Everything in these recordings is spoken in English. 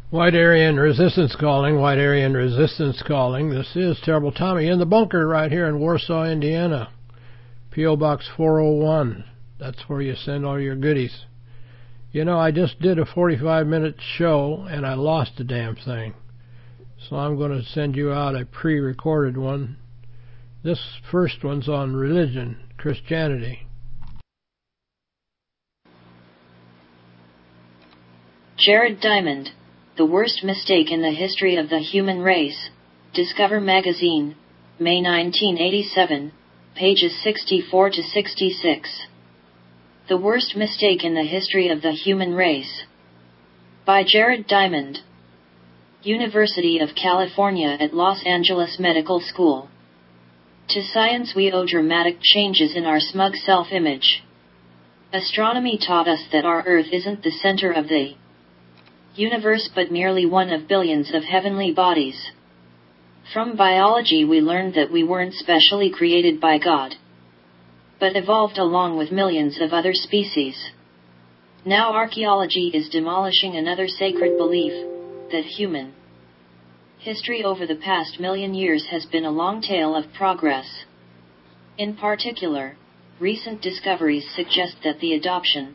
White Aryan Resistance calling, White Aryan Resistance calling. This is Terrible Tommy in the bunker right here in Warsaw, Indiana. P.O. Box 401. That's where you send all your goodies. You know, I just did a 45-minute show and I lost the damn thing. So I'm going to send you out a pre-recorded one. This first one's on religion, Christianity. Jared Diamond. The worst mistake in the history of the human race. Discover Magazine, May 1987, pages 64 to 66. The worst mistake in the history of the human race. By Jared Diamond. University of California at Los Angeles Medical School. To science we owe dramatic changes in our smug self-image. Astronomy taught us that our Earth isn't the center of the universe but merely one of billions of heavenly bodies. From biology we learned that we weren't specially created by God, but evolved along with millions of other species. Now archaeology is demolishing another sacred belief, that human history over the past million years has been a long tale of progress. In particular, recent discoveries suggest that the adoption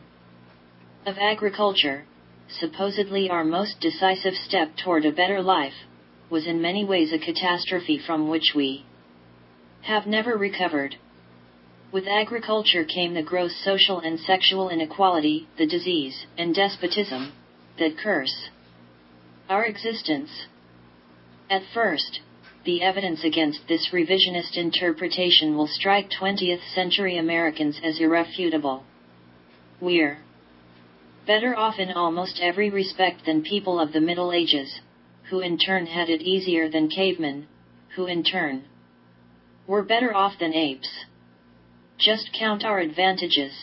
of agriculture, supposedly our most decisive step toward a better life, was in many ways a catastrophe from which we have never recovered. With agriculture came the gross social and sexual inequality, the disease, and despotism that curse our existence. At first, the evidence against this revisionist interpretation will strike 20th century Americans as irrefutable. We're better off in almost every respect than people of the Middle Ages, who in turn had it easier than cavemen, who in turn were better off than apes. Just count our advantages.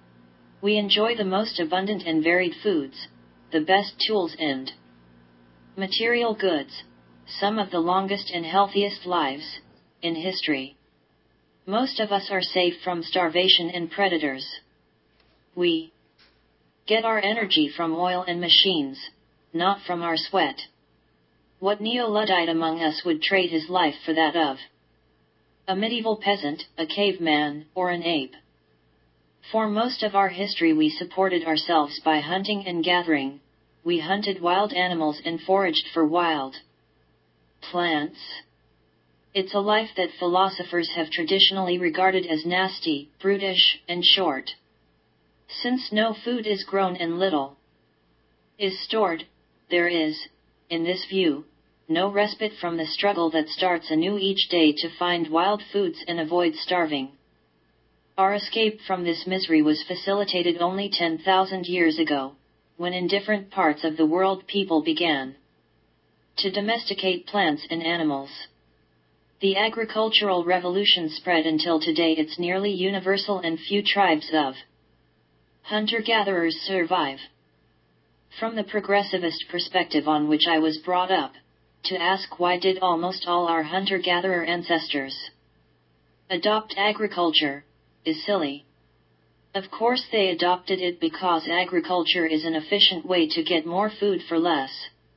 We enjoy the most abundant and varied foods, the best tools and material goods, some of the longest and healthiest lives in history. Most of us are safe from starvation and predators. We get our energy from oil and machines, not from our sweat. What neo-Luddite among us would trade his life for that of a medieval peasant, a caveman, or an ape? For most of our history we supported ourselves by hunting and gathering. We hunted wild animals and foraged for wild plants. It's a life that philosophers have traditionally regarded as nasty, brutish, and short. Since no food is grown and little is stored, there is, in this view, no respite from the struggle that starts anew each day to find wild foods and avoid starving. Our escape from this misery was facilitated only 10,000 years ago, when in different parts of the world people began to domesticate plants and animals. The agricultural revolution spread until today it's nearly universal and few tribes of hunter-gatherers survive. From the progressivist perspective on which I was brought up, to ask why did almost all our hunter-gatherer ancestors adopt agriculture, is silly. Of course they adopted it because agriculture is an efficient way to get more food for less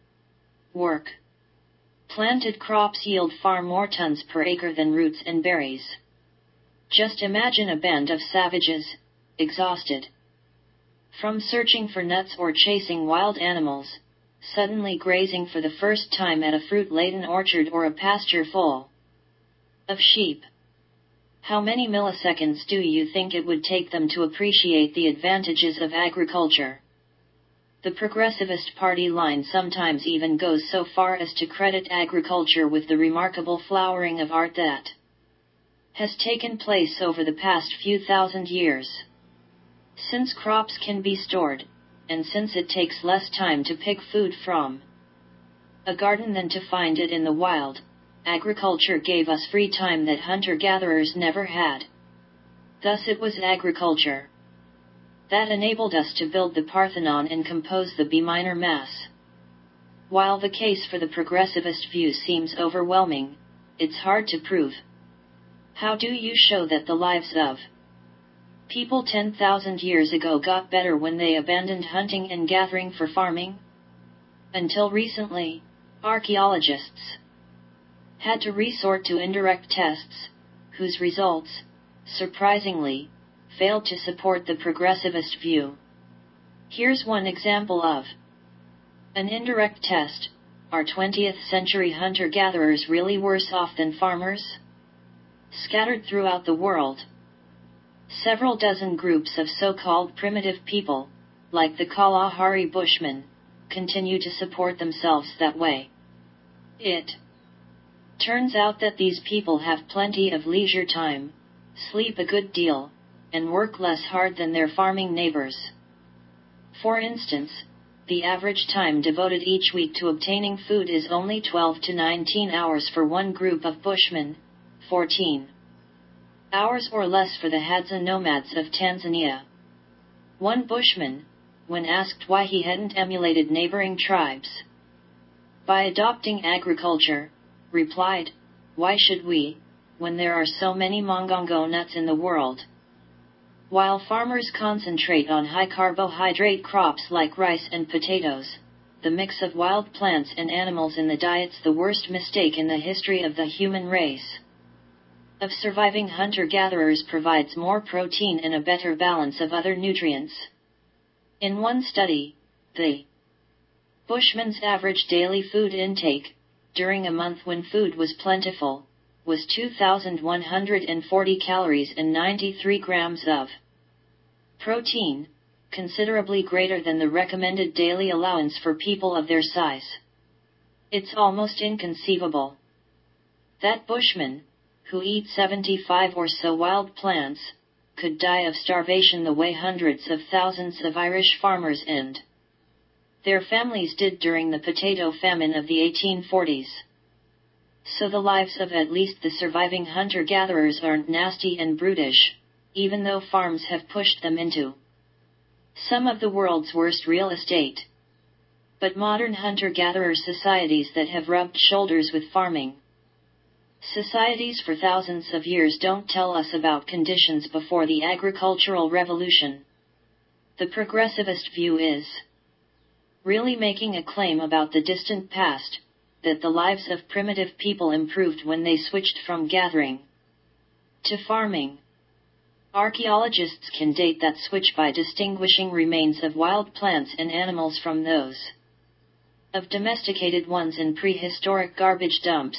work. Planted crops yield far more tons per acre than roots and berries. Just imagine a band of savages, exhausted from searching for nuts or chasing wild animals, suddenly grazing for the first time at a fruit-laden orchard or a pasture full of sheep. How many milliseconds do you think it would take them to appreciate the advantages of agriculture? The Progressivist Party line sometimes even goes so far as to credit agriculture with the remarkable flowering of art that has taken place over the past few thousand years. Since crops can be stored, and since it takes less time to pick food from a garden than to find it in the wild, agriculture gave us free time that hunter-gatherers never had. Thus it was agriculture that enabled us to build the Parthenon and compose the B minor Mass. While the case for the progressivist view seems overwhelming, it's hard to prove. How do you show that the lives of people 10,000 years ago got better when they abandoned hunting and gathering for farming? Until recently, archaeologists had to resort to indirect tests, whose results, surprisingly, failed to support the progressivist view. Here's one example of an indirect test. Are 20th century hunter-gatherers really worse off than farmers? Scattered throughout the world, several dozen groups of so-called primitive people, like the Kalahari Bushmen, continue to support themselves that way. It turns out that these people have plenty of leisure time, sleep a good deal, and work less hard than their farming neighbors. For instance, the average time devoted each week to obtaining food is only 12 to 19 hours for one group of Bushmen, 14 hours or less for the Hadza nomads of Tanzania. One Bushman, when asked why he hadn't emulated neighboring tribes by adopting agriculture, replied, "Why should we, when there are so many mongongo nuts in the world?" While farmers concentrate on high-carbohydrate crops like rice and potatoes, the mix of wild plants and animals in the diet's the worst mistake in the history of the human race. Of surviving hunter-gatherers provides more protein and a better balance of other nutrients. In one study, the Bushman's average daily food intake, during a month when food was plentiful, was 2,140 calories and 93 grams of protein, considerably greater than the recommended daily allowance for people of their size. It's almost inconceivable that Bushmen, who eat 75 or so wild plants, could die of starvation the way hundreds of thousands of Irish farmers and their families did during the potato famine of the 1840s. So the lives of at least the surviving hunter-gatherers aren't nasty and brutish, even though farms have pushed them into some of the world's worst real estate. But modern hunter-gatherer societies that have rubbed shoulders with farming societies for thousands of years don't tell us about conditions before the agricultural revolution. The progressivist view is really making a claim about the distant past, that the lives of primitive people improved when they switched from gathering to farming. Archaeologists can date that switch by distinguishing remains of wild plants and animals from those of domesticated ones in prehistoric garbage dumps.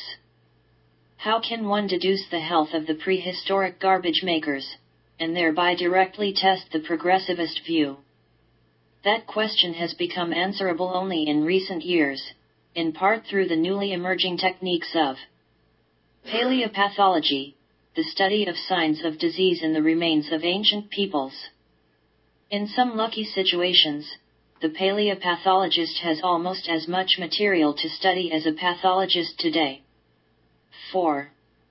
How can one deduce the health of the prehistoric garbage makers, and thereby directly test the progressivist view? That question has become answerable only in recent years, in part through the newly emerging techniques of paleopathology, the study of signs of disease in the remains of ancient peoples. In some lucky situations, the paleopathologist has almost as much material to study as a pathologist today. For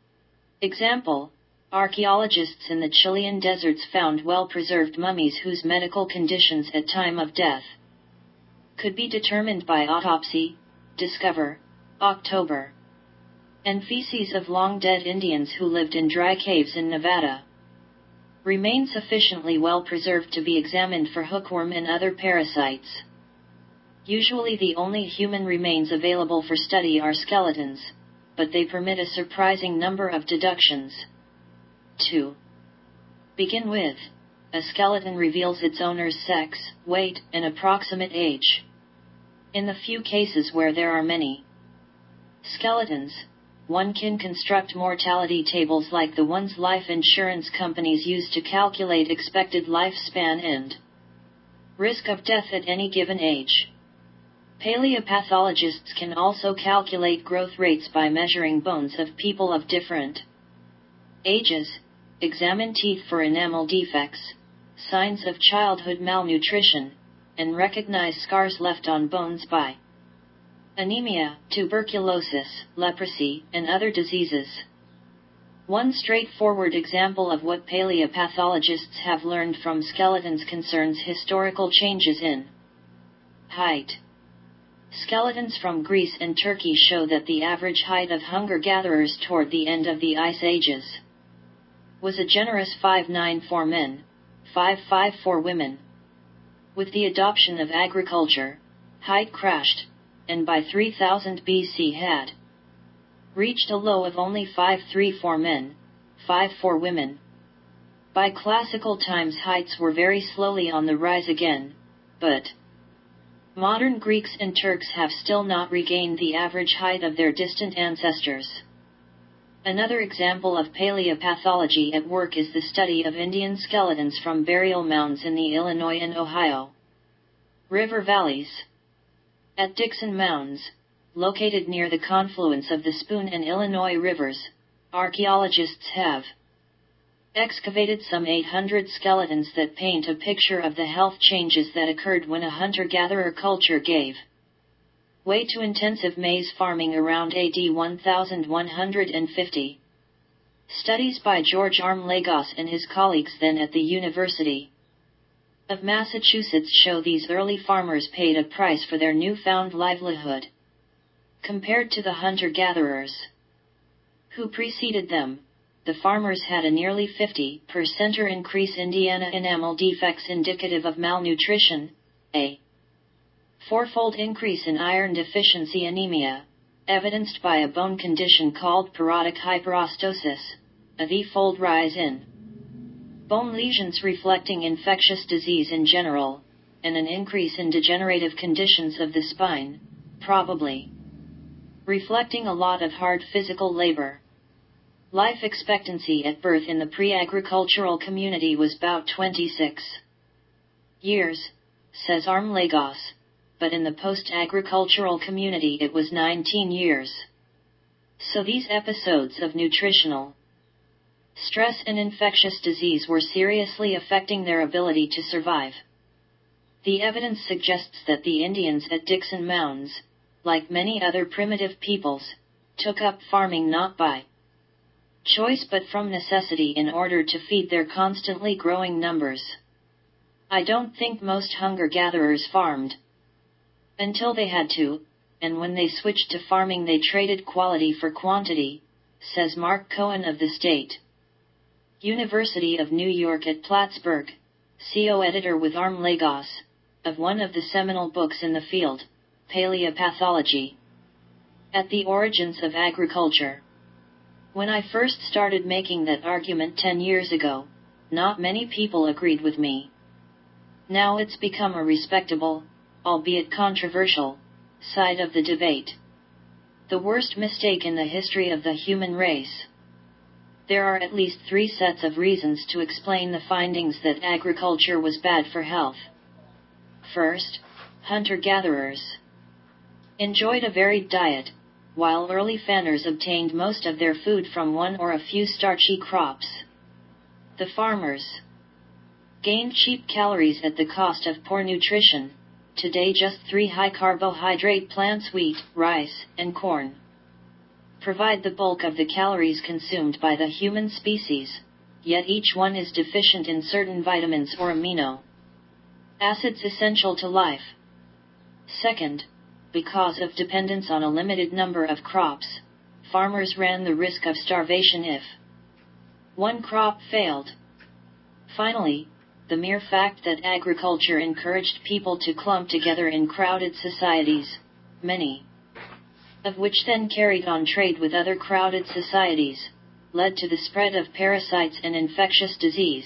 example, archaeologists in the Chilean deserts found well-preserved mummies whose medical conditions at time of death could be determined by autopsy. Discover October. And feces of long-dead Indians who lived in dry caves in Nevada remain sufficiently well-preserved to be examined for hookworm and other parasites. Usually the only human remains available for study are skeletons, but they permit a surprising number of deductions. 2. Begin with, a skeleton reveals its owner's sex, weight, and approximate age. In the few cases where there are many skeletons, one can construct mortality tables like the ones life insurance companies use to calculate expected lifespan and risk of death at any given age. Paleopathologists can also calculate growth rates by measuring bones of people of different ages, examine teeth for enamel defects, signs of childhood malnutrition, and recognize scars left on bones by anemia, tuberculosis, leprosy, and other diseases. One straightforward example of what paleopathologists have learned from skeletons concerns historical changes in height. Skeletons from Greece and Turkey show that the average height of hunter-gatherers toward the end of the Ice Ages was a generous 5'9" for men, 5'5" for women. With the adoption of agriculture, height crashed, and by 3000 BC had reached a low of only 5-3 for men, 5 for women. By classical times heights were very slowly on the rise again, but modern Greeks and Turks have still not regained the average height of their distant ancestors. Another example of paleopathology at work is the study of Indian skeletons from burial mounds in the Illinois and Ohio River valleys. At Dixon Mounds, located near the confluence of the Spoon and Illinois rivers, archaeologists have excavated some 800 skeletons that paint a picture of the health changes that occurred when a hunter-gatherer culture gave way to intensive maize farming around AD 1150. Studies by George Arm-Lagos and his colleagues then at the University of Massachusetts show these early farmers paid a price for their newfound livelihood, compared to the hunter-gatherers who preceded them. The farmers had a nearly 50% increase in Indiana enamel defects indicative of malnutrition, a fourfold increase in iron deficiency anemia, evidenced by a bone condition called porotic hyperostosis, a V-fold rise in bone lesions reflecting infectious disease in general, and an increase in degenerative conditions of the spine, probably reflecting a lot of hard physical labor. Life expectancy at birth in the pre-agricultural community was about 26 years, says Arm-Lagos, but in the post-agricultural community it was 19 years. So these episodes of nutritional stress and infectious disease were seriously affecting their ability to survive. The evidence suggests that the Indians at Dixon Mounds, like many other primitive peoples, took up farming not by choice but from necessity in order to feed their constantly growing numbers. I don't think most hunter-gatherers farmed until they had to, and when they switched to farming they traded quality for quantity, says Mark Cohen of the State University of New York at Plattsburgh, co-editor with Arm-Lagos, of one of the seminal books in the field, Paleopathology. At the Origins of Agriculture. When I first started making that argument 10 years ago, not many people agreed with me. Now it's become a respectable, albeit controversial, side of the debate. The worst mistake in the history of the human race. There are at least 3 sets of reasons to explain the findings that agriculture was bad for health. First, hunter-gatherers enjoyed a varied diet, while early fanners obtained most of their food from one or a few starchy crops. The farmers gained cheap calories at the cost of poor nutrition. Today just 3 high-carbohydrate plants, wheat, rice, and corn, provide the bulk of the calories consumed by the human species, yet each one is deficient in certain vitamins or amino acids essential to life. Second, because of dependence on a limited number of crops, farmers ran the risk of starvation if one crop failed. Finally, the mere fact that agriculture encouraged people to clump together in crowded societies, many of which then carried on trade with other crowded societies, led to the spread of parasites and infectious disease.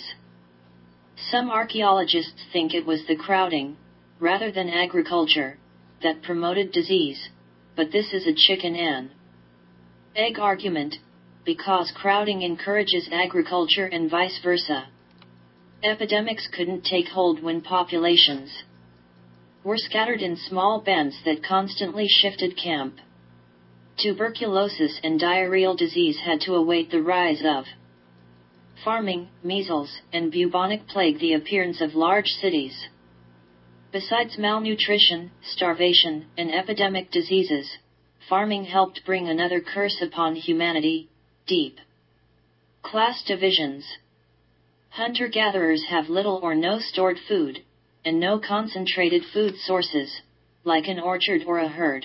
Some archaeologists think it was the crowding, rather than agriculture, that promoted disease, but this is a chicken and egg argument, because crowding encourages agriculture and vice versa. Epidemics couldn't take hold when populations were scattered in small bands that constantly shifted camp. Tuberculosis and diarrheal disease had to await the rise of farming, measles, and bubonic plague, the appearance of large cities. Besides malnutrition, starvation, and epidemic diseases, farming helped bring another curse upon humanity: deep class divisions. Hunter-gatherers have little or no stored food, and no concentrated food sources, like an orchard or a herd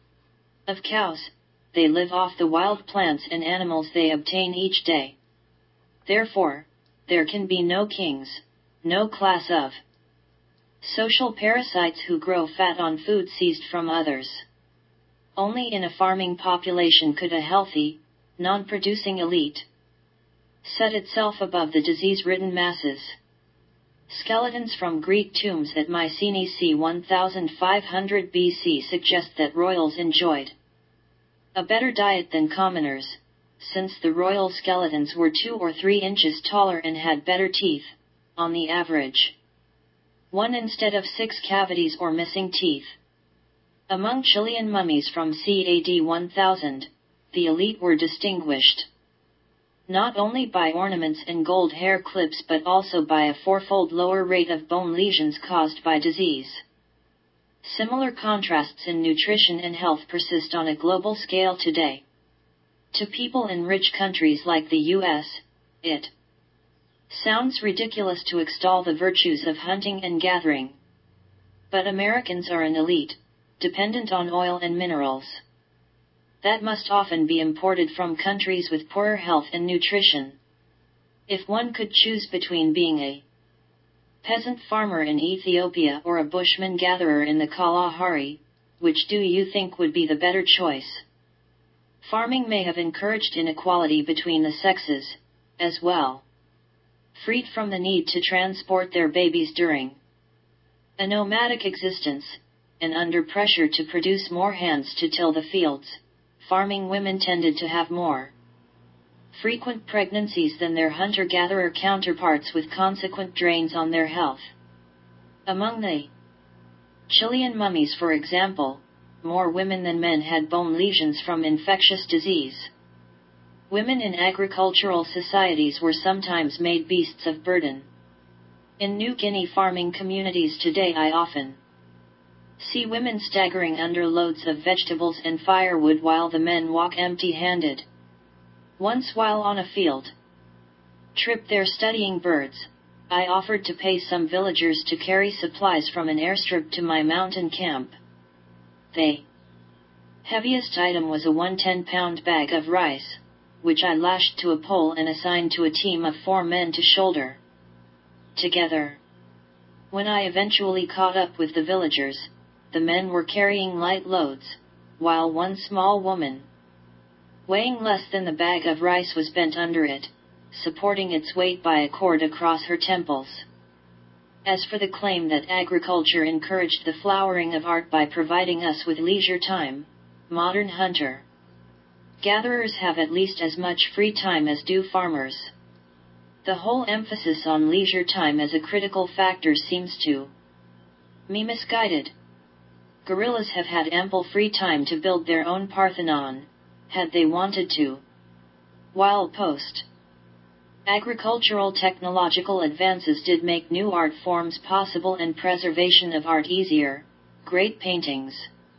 of cows. They live off the wild plants and animals they obtain each day. Therefore, there can be no kings, no class of social parasites who grow fat on food seized from others. Only in a farming population could a healthy, non-producing elite set itself above the disease-ridden masses. Skeletons from Greek tombs at Mycenae c. 1500 BC suggest that royals enjoyed a better diet than commoners, since the royal skeletons were 2 or 3 inches taller and had better teeth, on the average, 1 instead of 6 cavities or missing teeth. Among Chilean mummies from c. AD 1000, the elite were distinguished not only by ornaments and gold hair clips but also by a 4-fold lower rate of bone lesions caused by disease. Similar contrasts in nutrition and health persist on a global scale today. To people in rich countries like the U.S., it sounds ridiculous to extol the virtues of hunting and gathering. But Americans are an elite, dependent on oil and minerals that must often be imported from countries with poorer health and nutrition. If one could choose between being a peasant farmer in Ethiopia or a bushman gatherer in the Kalahari, which do you think would be the better choice? Farming may have encouraged inequality between the sexes, as well. Freed from the need to transport their babies during a nomadic existence, and under pressure to produce more hands to till the fields, farming women tended to have more frequent pregnancies than their hunter-gatherer counterparts, with consequent drains on their health. Among the Chilean mummies, for example, more women than men had bone lesions from infectious disease. Women in agricultural societies were sometimes made beasts of burden. In New Guinea farming communities today, I often see women staggering under loads of vegetables and firewood while the men walk empty-handed. Once, while on a field trip there studying birds, I offered to pay some villagers to carry supplies from an airstrip to my mountain camp. The heaviest item was a 110-pound bag of rice, which I lashed to a pole and assigned to a team of 4 men to shoulder together. When I eventually caught up with the villagers, the men were carrying light loads, while one small woman, weighing less than the bag of rice, was bent under it, supporting its weight by a cord across her temples. As for the claim that agriculture encouraged the flowering of art by providing us with leisure time, modern hunter-gatherers have at least as much free time as do farmers. The whole emphasis on leisure time as a critical factor seems to me misguided. Guerrillas have had ample free time to build their own Parthenon, had they wanted to. While post-agricultural technological advances did make new art forms possible and preservation of art easier, great paintings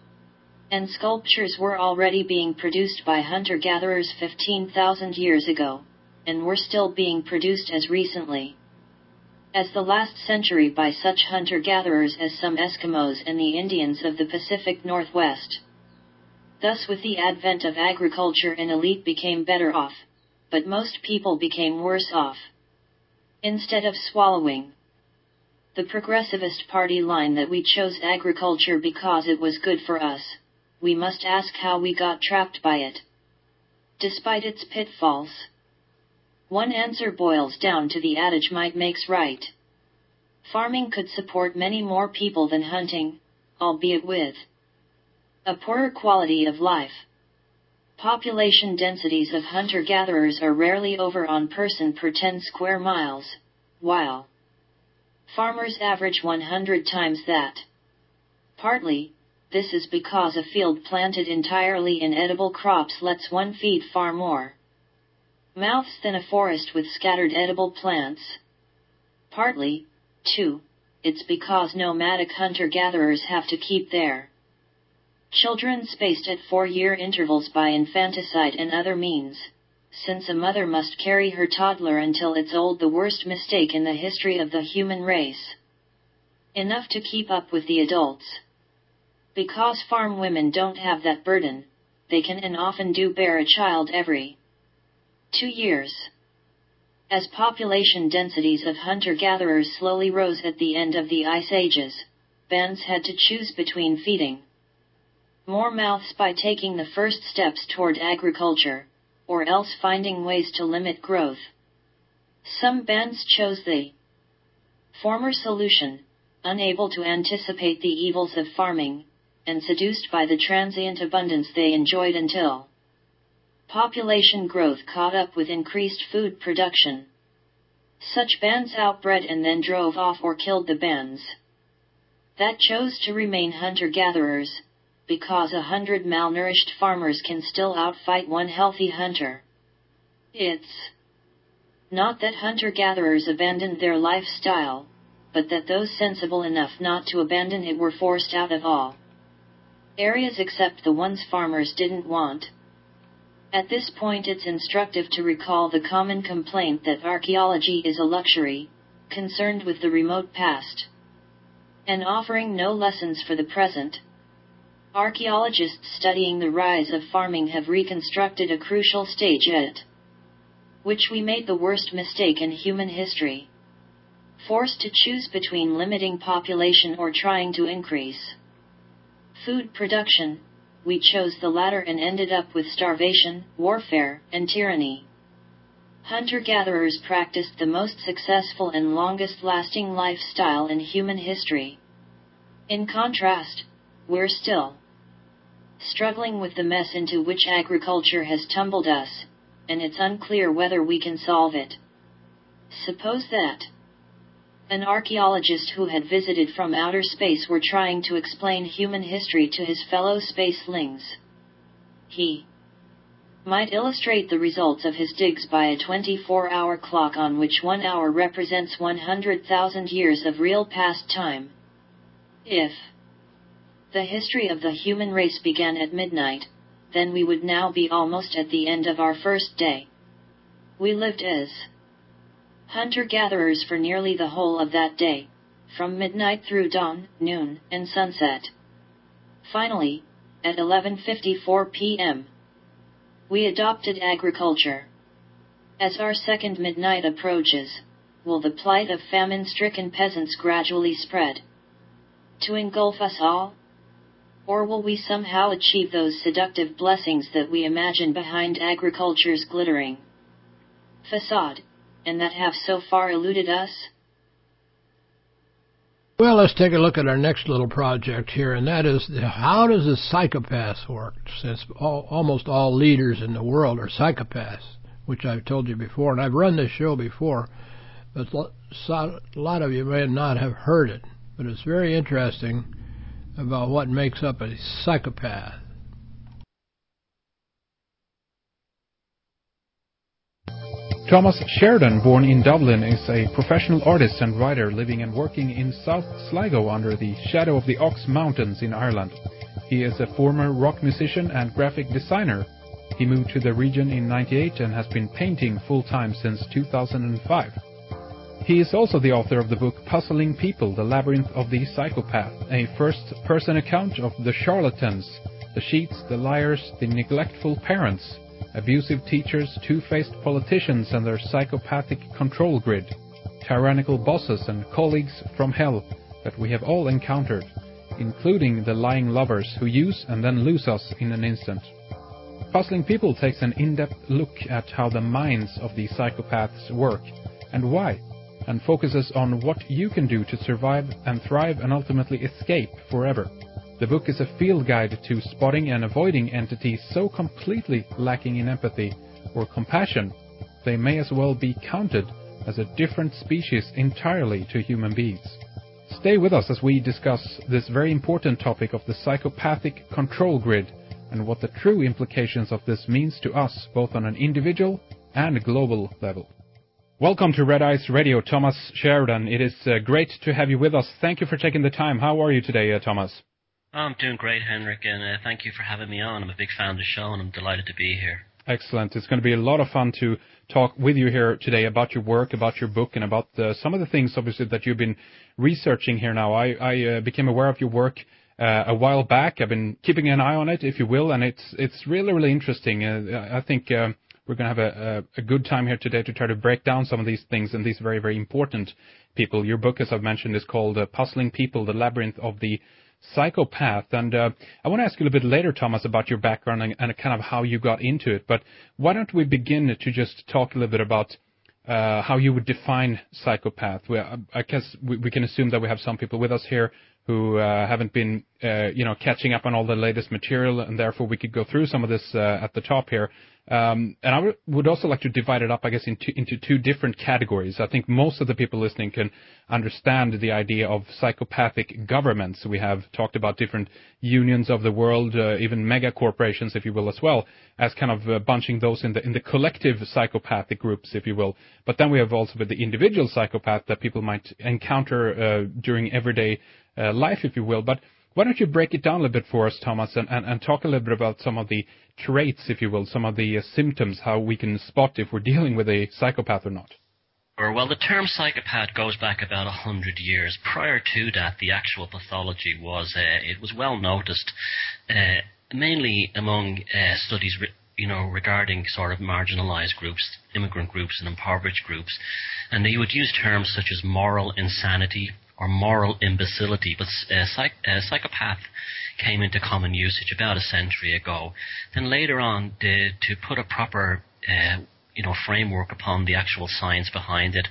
and sculptures were already being produced by hunter-gatherers 15,000 years ago, and were still being produced as recently as the last century by such hunter-gatherers as some Eskimos and the Indians of the Pacific Northwest. Thus, with the advent of agriculture, an elite became better off, but most people became worse off. Instead of swallowing the progressivist party line that we chose agriculture because it was good for us, we must ask how we got trapped by it, despite its pitfalls. One answer boils down to the adage might makes right. Farming could support many more people than hunting, albeit with a poorer quality of life. Population densities of hunter-gatherers are rarely over on person per 10 square miles, while farmers average 100 times that. Partly, this is because a field planted entirely in edible crops lets one feed far more mouths than a forest with scattered edible plants. Partly, too, it's because nomadic hunter-gatherers have to keep their children spaced at 4-year intervals by infanticide and other means, since a mother must carry her toddler until it's old, the worst mistake in the history of the human race. Enough to keep up with the adults. Because farm women don't have that burden, they can and often do bear a child every 2 years. As population densities of hunter-gatherers slowly rose at the end of the Ice Ages, bands had to choose between feeding more mouths by taking the first steps toward agriculture, or else finding ways to limit growth. Some bands chose the former solution, unable to anticipate the evils of farming, and seduced by the transient abundance they enjoyed until population growth caught up with increased food production. Such bands outbred and then drove off or killed the bands that chose to remain hunter-gatherers, because 100 malnourished farmers can still outfight one healthy hunter. It's not that hunter-gatherers abandoned their lifestyle, but that those sensible enough not to abandon it were forced out of all areas except the ones farmers didn't want. At this point it's instructive to recall the common complaint that archaeology is a luxury, concerned with the remote past, and offering no lessons for the present. Archaeologists studying the rise of farming have reconstructed a crucial stage at which we made the worst mistake in human history. Forced to choose between limiting population or trying to increase food production, we chose the latter and ended up with starvation, warfare, and tyranny. Hunter-gatherers practiced the most successful and longest-lasting lifestyle in human history. In contrast, we're still struggling with the mess into which agriculture has tumbled us, and it's unclear whether we can solve it. Suppose that an archaeologist who had visited from outer space were trying to explain human history to his fellow spacelings. He might illustrate the results of his digs by a 24-hour clock on which 1 hour represents 100,000 years of real past time. If the history of the human race began at midnight, then we would now be almost at the end of our first day. We lived as hunter-gatherers for nearly the whole of that day, from midnight through dawn, noon, and sunset. Finally, at 11:54 p.m., we adopted agriculture. As our second midnight approaches, will the plight of famine-stricken peasants gradually spread to engulf us all? Or will we somehow achieve those seductive blessings that we imagine behind agriculture's glittering facade, and that have so far eluded us? Well, let's take a look at our next little project here, and that is, how does a psychopath work? Since almost all leaders in the world are psychopaths, which I've told you before, and I've run this show before, but a lot of you may not have heard it, but it's very interesting about what makes up a psychopath. Thomas Sheridan, born in Dublin, is a professional artist and writer living and working in South Sligo under the shadow of the Ox Mountains in Ireland. He is a former rock musician and graphic designer. He moved to the region in '98 and has been painting full-time since 2005. He is also the author of the book Puzzling People, The Labyrinth of the Psychopath, a first-person account of the charlatans, the cheats, the liars, the neglectful parents, abusive teachers, two-faced politicians and their psychopathic control grid, tyrannical bosses and colleagues from hell that we have all encountered, including the lying lovers who use and then lose us in an instant. Puzzling People takes an in-depth look at how the minds of these psychopaths work and why, and focuses on what you can do to survive and thrive and ultimately escape forever. The book is a field guide to spotting and avoiding entities so completely lacking in empathy or compassion, they may as well be counted as a different species entirely to human beings. Stay with us as we discuss this very important topic of the psychopathic control grid and what the true implications of this means to us, both on an individual and global level. Welcome to Red Ice Radio, Thomas Sheridan. It is great to have you with us. Thank you for taking the time. How are you today, Thomas? I'm doing great, Henrik, and thank you for having me on. I'm a big fan of the show, and I'm delighted to be here. Excellent. It's going to be a lot of fun to talk with you here today about your work, about your book, and about some of the things, obviously, that you've been researching here now. I became aware of your work a while back. I've been keeping an eye on it, if you will, and it's really, really interesting. I think we're going to have a good time here today to try to break down some of these things and these very, very important people. Your book, as I've mentioned, is called Puzzling People, The Labyrinth of the psychopath. And I want to ask you a little bit later, Thomas, about your background and kind of how you got into it. But why don't we begin to just talk a little bit about how you would define psychopath? I guess we can assume that we have some people with us here who haven't been, catching up on all the latest material, and therefore we could go through some of this at the top here. And I would also like to divide it up, I guess, into two different categories. I think most of the people listening can understand the idea of psychopathic governments. We have talked about different unions of the world, even mega corporations, if you will, as well, as kind of bunching those in the collective psychopathic groups, if you will. But then we have also the individual psychopath that people might encounter during everyday life, if you will. But why don't you break it down a little bit for us, Thomas, and talk a little bit about some of the traits, if you will, some of the symptoms, how we can spot if we're dealing with a psychopath or not? Well, the term psychopath goes back about 100 years. Prior to that, the actual pathology was well noticed, mainly among studies regarding sort of marginalized groups, immigrant groups and impoverished groups. And they would use terms such as moral insanity or moral imbecility, but psychopath came into common usage about a century ago. Then later on, to put a proper framework upon the actual science behind it,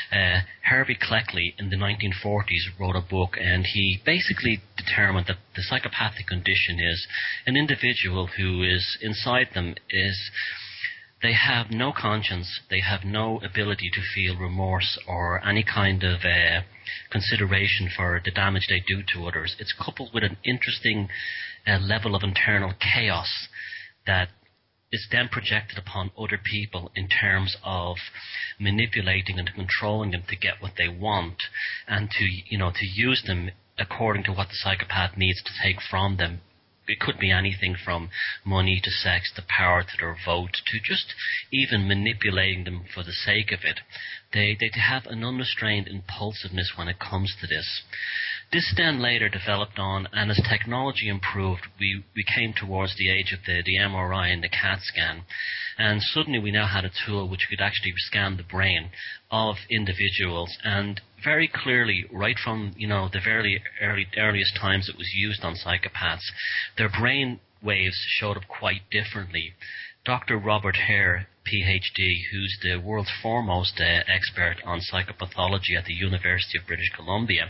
Harvey Cleckley in the 1940s wrote a book, and he basically determined that the psychopathic condition is an individual who is inside them is they have no conscience, they have no ability to feel remorse or any kind of consideration for the damage they do to others. It's coupled with an interesting level of internal chaos that is then projected upon other people in terms of manipulating and controlling them to get what they want, and to use them according to what the psychopath needs to take from them. It could be anything from money to sex to power to their vote to just even manipulating them for the sake of it. They have an unrestrained impulsiveness when it comes to this. This then later developed on, and as technology improved, we came towards the age of the MRI and the CAT scan, and suddenly we now had a tool which could actually scan the brain of individuals, and very clearly, right from the very earliest times it was used on psychopaths, their brain waves showed up quite differently. Dr. Robert Hare, PhD, who's the world's foremost expert on psychopathology at the University of British Columbia,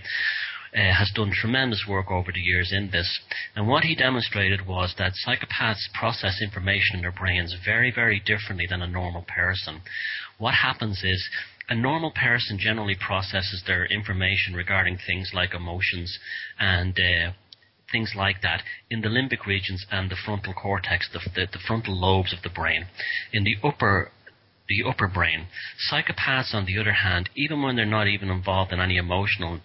has done tremendous work over the years in this. And what he demonstrated was that psychopaths process information in their brains very, very differently than a normal person. What happens is a normal person generally processes their information regarding things like emotions and things like that in the limbic regions and the frontal cortex, the frontal lobes of the brain. In the upper brain, psychopaths, on the other hand, even when they're not even involved in any emotional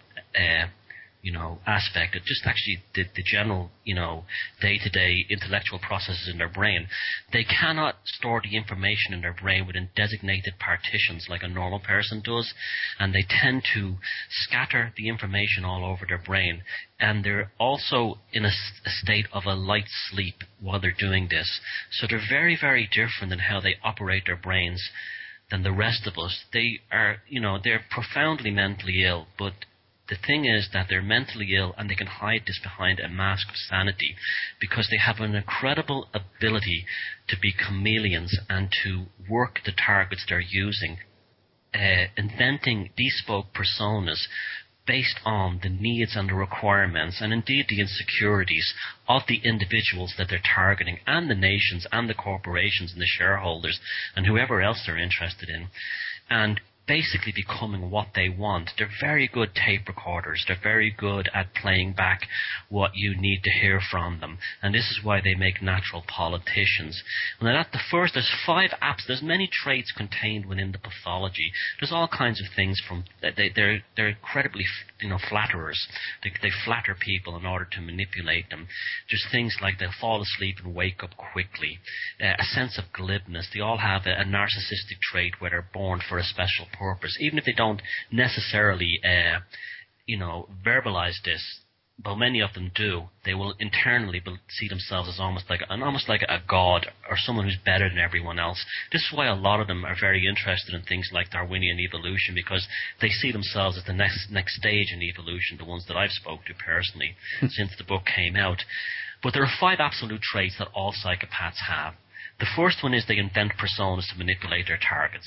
aspect, of just actually the general, day-to-day intellectual processes in their brain, they cannot store the information in their brain within designated partitions like a normal person does, and they tend to scatter the information all over their brain, and they're also in a state of a light sleep while they're doing this. So they're very, very different in how they operate their brains than the rest of us. They are, they're profoundly mentally ill, but the thing is that they're mentally ill and they can hide this behind a mask of sanity because they have an incredible ability to be chameleons and to work the targets they're using, inventing bespoke personas based on the needs and the requirements and indeed the insecurities of the individuals that they're targeting and the nations and the corporations and the shareholders and whoever else they're interested in. And basically becoming what they want. They're very good tape recorders. They're very good at playing back what you need to hear from them. And this is why they make natural politicians. And there's 5 apps. There's many traits contained within the pathology. There's all kinds of things from, they're incredibly, flatterers. They flatter people in order to manipulate them. There's things like they'll fall asleep and wake up quickly. A sense of glibness. They all have a narcissistic trait where they're born for a special purpose, even if they don't necessarily, verbalize this. but many of them do, they will internally see themselves as almost like a god or someone who's better than everyone else. This is why a lot of them are very interested in things like Darwinian evolution, because they see themselves as the next stage in evolution, the ones that I've spoke to personally since the book came out. But there are 5 absolute traits that all psychopaths have. The first one is they invent personas to manipulate their targets.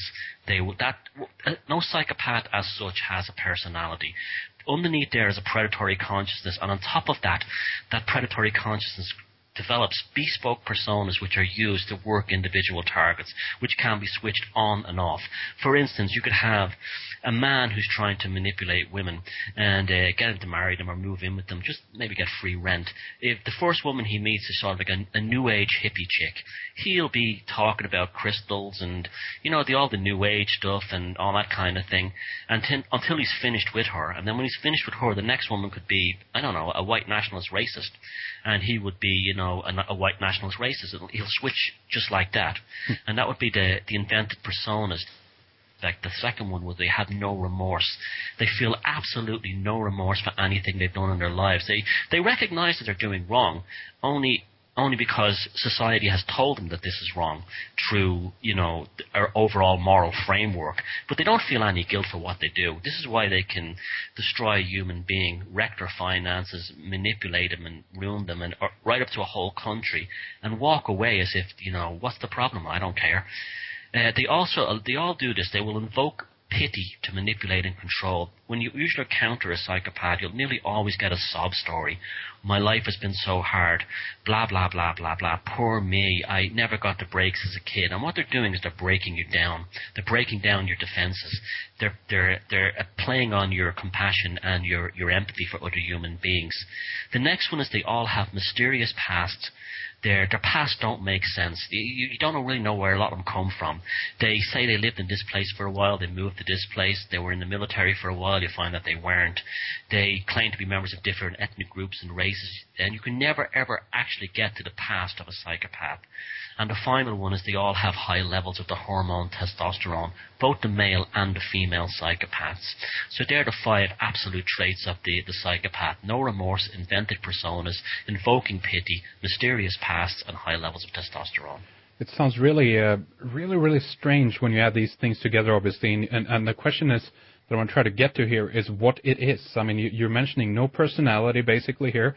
No psychopath as such has a personality. Underneath there is a predatory consciousness, and on top of that, that predatory consciousness develops bespoke personas which are used to work individual targets, which can be switched on and off. For instance, you could have a man who's trying to manipulate women and get them to marry them or move in with them, just maybe get free rent. If the first woman he meets is sort of like a new age hippie chick, he'll be talking about crystals and, all the new age stuff and all that kind of thing until he's finished with her. And then when he's finished with her, the next woman could be, a white nationalist racist. And he would be, a white nationalist racist. He'll switch just like that. And that would be the invented personas. Like the second one was they have no remorse. They feel absolutely no remorse for anything they've done in their lives. They recognize that they're doing wrong, only because society has told them that this is wrong through, our overall moral framework. But they don't feel any guilt for what they do. This is why they can destroy a human being, wreck their finances, manipulate them and ruin them, and right up to a whole country, and walk away as if, what's the problem? I don't care. They all do this. They will invoke pity to manipulate and control. When you usually encounter a psychopath, you'll nearly always get a sob story. My life has been so hard. Blah, blah, blah, blah, blah. Poor me. I never got the breaks as a kid. And what they're doing is they're breaking you down. They're breaking down your defenses. They're playing on your compassion and your empathy for other human beings. The next one is they all have mysterious pasts. Their past don't make sense. You don't really know where a lot of them come from. They say they lived in this place for a while, they moved to this place, they were in the military for a while, you find that they weren't. They claim to be members of different ethnic groups and races, and you can never ever actually get to the past of a psychopath. And the final one is they all have high levels of the hormone testosterone, both the male and the female psychopaths. So they're the 5 absolute traits of the psychopath: no remorse, invented personas, invoking pity, mysterious pasts, and high levels of testosterone. It sounds really, really strange when you add these things together, obviously. And the question is that I want to try to get to here is what it is. I mean, you're mentioning no personality basically here.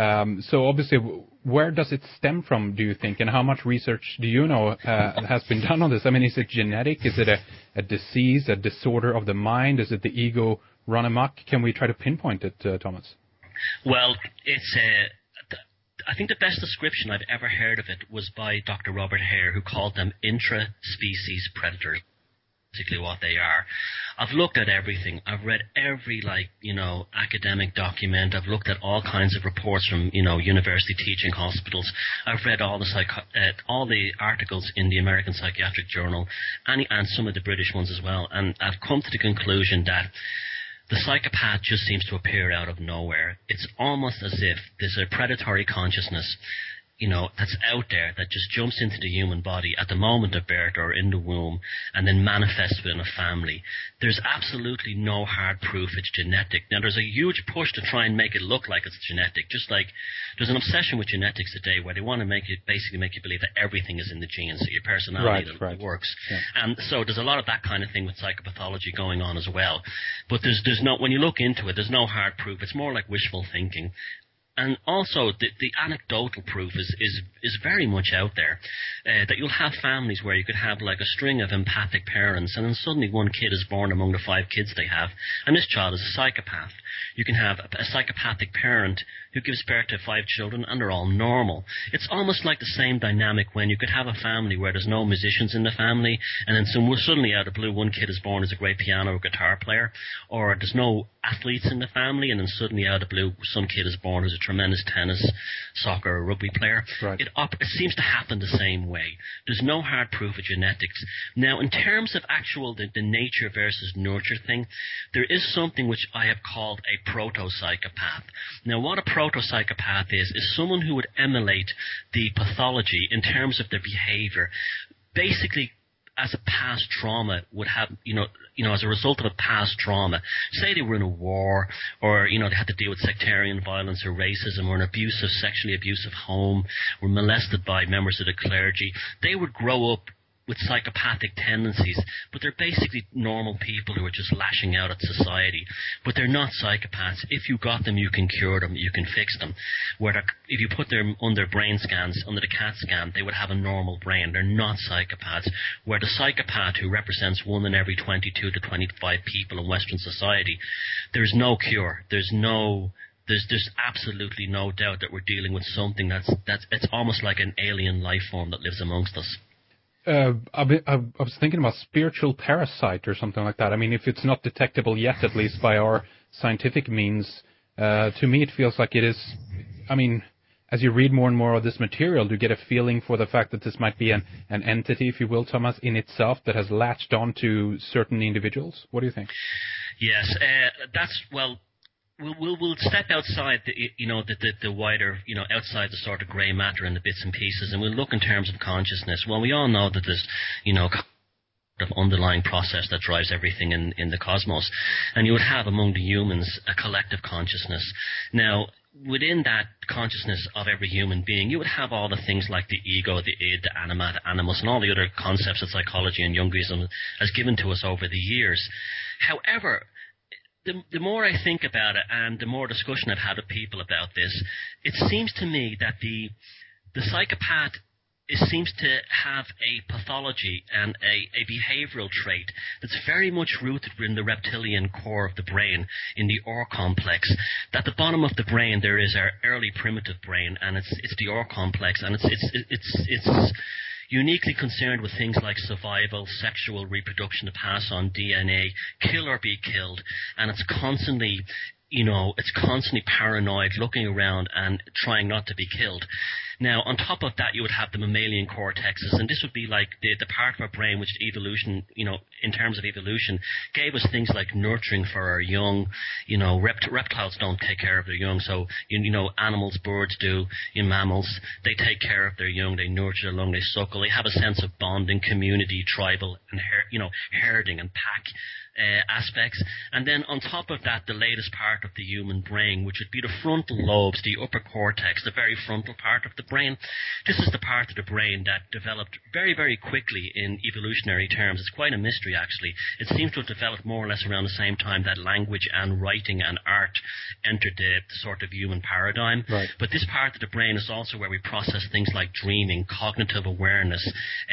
So obviously, where does it stem from, do you think, and how much research do you know has been done on this? I mean, is it genetic? Is it a disease, a disorder of the mind? Is it the ego run amok? Can we try to pinpoint it, Thomas? Well, I think the best description I've ever heard of it was by Dr. Robert Hare, who called them intra-species predators. Basically what they are. I've looked at everything. I've read every, academic document. I've looked at all kinds of reports from, university teaching hospitals. I've read all the articles in the American Psychiatric Journal and some of the British ones as well. And I've come to the conclusion that the psychopath just seems to appear out of nowhere. It's almost as if there's a predatory consciousness that's out there that just jumps into the human body at the moment of birth or in the womb and then manifests within a family. There's absolutely no hard proof it's genetic. Now, there's a huge push to try and make it look like it's genetic, just like there's an obsession with genetics today where they want to basically make you believe that everything is in the genes, that your personality works. Yeah. And so there's a lot of that kind of thing with psychopathology going on as well. But there's no, when you look into it, there's no hard proof. It's more like wishful thinking. And also, the anecdotal proof is very much out there. That you'll have families where you could have like a string of empathic parents, and then suddenly one kid is born among the 5 kids they have, and this child is a psychopath. You can have a psychopathic parent who gives birth to 5 children, and they're all normal. It's almost like the same dynamic when you could have a family where there's no musicians in the family, and then suddenly out of the blue, one kid is born as a great piano or guitar player, or there's no athletes in the family, and then suddenly out of the blue, some kid is born as a tremendous tennis, soccer, or rugby player. Right. It seems to happen the same way. There's no hard proof of genetics. Now, in terms of the nature versus nurture thing, there is something which I have called a proto-psychopath. Now, what a proto-psychopath is someone who would emulate the pathology in terms of their behavior. Basically, as a past trauma would have, as a result of a past trauma, say they were in a war, or, they had to deal with sectarian violence or racism, or an sexually abusive home, were molested by members of the clergy, they would grow up with psychopathic tendencies, but they're basically normal people who are just lashing out at society. But they're not psychopaths. If you got them, you can cure them, you can fix them. If you put them under brain scans, under the CAT scan, they would have a normal brain. They're not psychopaths. Where the psychopath, who represents 1 in every 22 to 25 people in Western society, there's no cure. There's absolutely no doubt that we're dealing with something it's almost like an alien life form that lives amongst us. I was thinking about spiritual parasite or something like that. I mean, if it's not detectable yet, at least by our scientific means, to me it feels like it is. I mean, as you read more and more of this material, do you get a feeling for the fact that this might be an entity, if you will, Thomas, in itself that has latched on to certain individuals? What do you think? Yes, We'll step outside the wider, outside the sort of grey matter and the bits and pieces, and we'll look in terms of consciousness. Well, we all know that there's, of underlying process that drives everything in the cosmos, and you would have among the humans a collective consciousness. Now, within that consciousness of every human being, you would have all the things like the ego, the id, the anima, the animus, and all the other concepts that psychology and Jungism has given to us over the years. However, the more I think about it, and the more discussion I've had with people about this, it seems to me that the psychopath seems to have a pathology and a behavioral trait that's very much rooted in the reptilian core of the brain, in the OR complex. At the bottom of the brain there is our early primitive brain, and it's the OR complex, and it's uniquely concerned with things like survival, sexual reproduction, to pass on DNA, kill or be killed, and it's constantly paranoid, looking around and trying not to be killed. Now, on top of that, you would have the mammalian cortexes, and this would be like the part of our brain which evolution, in terms of evolution, gave us things like nurturing for our young. Reptiles don't take care of their young, so, animals, birds do. Mammals, they take care of their young, they nurture their young, they suckle, they have a sense of bonding, community, tribal, and herding and pack aspects. And then on top of that, the latest part of the human brain, which would be the frontal lobes, the upper cortex, the very frontal part of the brain. This is the part of the brain that developed very, very quickly in evolutionary terms. It's quite a mystery, actually. It seems to have developed more or less around the same time that language and writing and art entered the sort of human paradigm. Right. But this part of the brain is also where we process things like dreaming, cognitive awareness,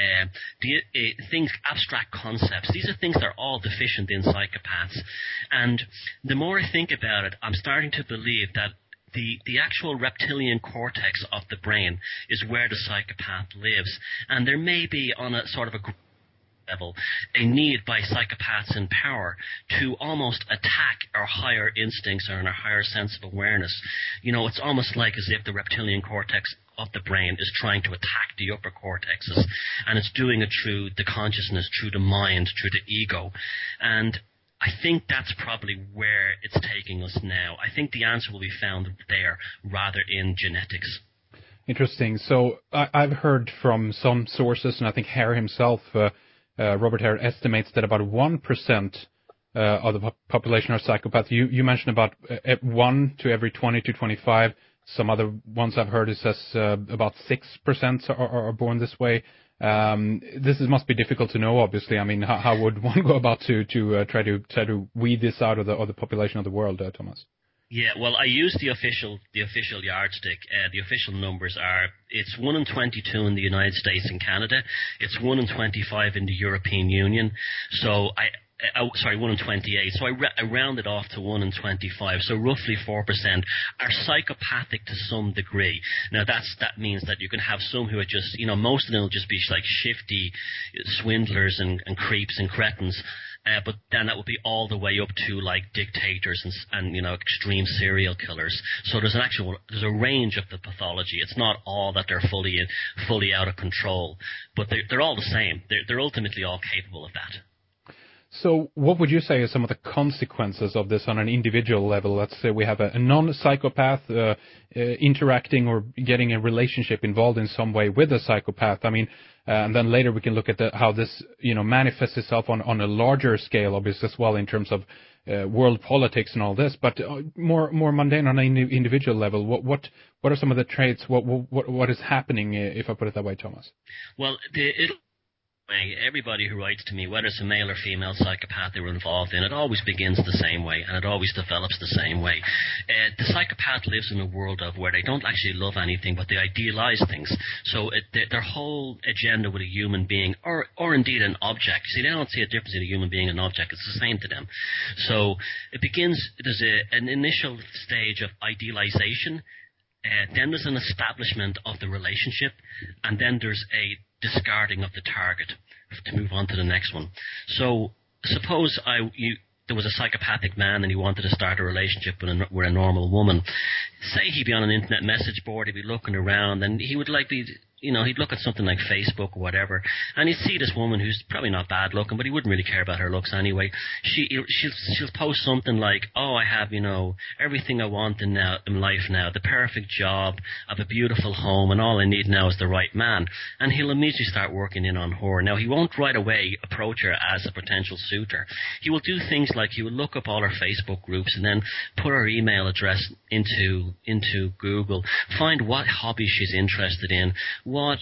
things, abstract concepts. These are things that are all deficient in psychopaths. And the more I think about it, I'm starting to believe that the actual reptilian cortex of the brain is where the psychopath lives. And there may be, on a sort of a level, a need by psychopaths in power to almost attack our higher instincts or our higher sense of awareness. It's almost like as if the reptilian cortex of the brain is trying to attack the upper cortexes, and it's doing it through the consciousness, through the mind, through the ego. And I think that's probably where it's taking us now. I think the answer will be found there rather in genetics. Interesting. So I've heard from some sources, and I think Hare himself, Robert Hare, estimates that about 1% of the population are psychopaths. You mentioned about 1 to every 20 to 25. Some other ones I've heard, it says about 6% are born this way. Must be difficult to know, obviously. I mean, how would one go about to try to weed this out of the population of the world, Thomas? Yeah, well, I use the official yardstick. The official numbers are, it's 1 in 22 in the United States and Canada. It's 1 in 25 in the European Union. So 1 in 28. So I rounded off to 1 in 25. So roughly 4% are psychopathic to some degree. Now that means that you can have some who are just, most of them will just be like shifty swindlers and creeps and cretins. But then that would be all the way up to like dictators and extreme serial killers. So there's a range of the pathology. It's not all that they're fully out of control, but they're all the same. They're ultimately all capable of that. So what would you say are some of the consequences of this on an individual level? Let's say we have a non-psychopath interacting or getting a relationship involved in some way with a psychopath. I mean, and then later we can look at how this, manifests itself on a larger scale, obviously, as well, in terms of world politics and all this. But more mundane on an individual level, what are some of the traits? What is happening, if I put it that way, Thomas? Well, everybody who writes to me, whether it's a male or female psychopath they were involved in, it always begins the same way, and it always develops the same way. The psychopath lives in a world of where they don't actually love anything, but they idealize things. So their whole agenda with a human being, or indeed an object, see, they don't see a difference in a human being and an object. It's the same to them. So it begins, there's an initial stage of idealization, then there's an establishment of the relationship, and then there's a discarding of the target to move on to the next one. So suppose there was a psychopathic man and he wanted to start a relationship with a normal woman. Say he'd be on an internet message board, he'd be looking around, and he would he'd look at something like Facebook or whatever, and he'd see this woman who's probably not bad looking, but he wouldn't really care about her looks anyway. She'll post something like, "Oh, I have, everything I want in life now, the perfect job, I have a beautiful home, and all I need now is the right man." And he'll immediately start working in on her. Now, he won't right away approach her as a potential suitor. He will do things like he will look up all her Facebook groups and then put her email address into Google, find what hobbies she's interested in, what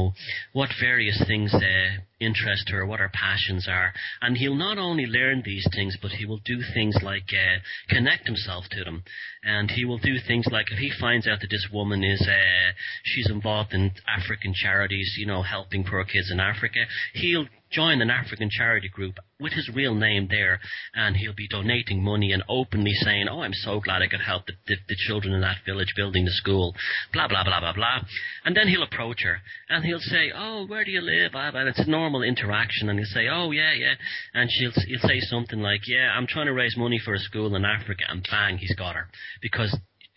various things interest her, what her passions are, and he'll not only learn these things, but he will do things like connect himself to them. And he will do things like, if he finds out that this woman she's involved in African charities, helping poor kids in Africa, he'll join an African charity group with his real name there, and he'll be donating money and openly saying, "Oh, I'm so glad I could help the children in that village building the school," blah, blah, blah, blah, blah. And then he'll approach her, and he'll say, "Oh, where do you live?" And it's a normal interaction, and he'll say, "Oh, yeah." And he'll say something like, "Yeah, I'm trying to raise money for a school in Africa," and bang, he's got her. Because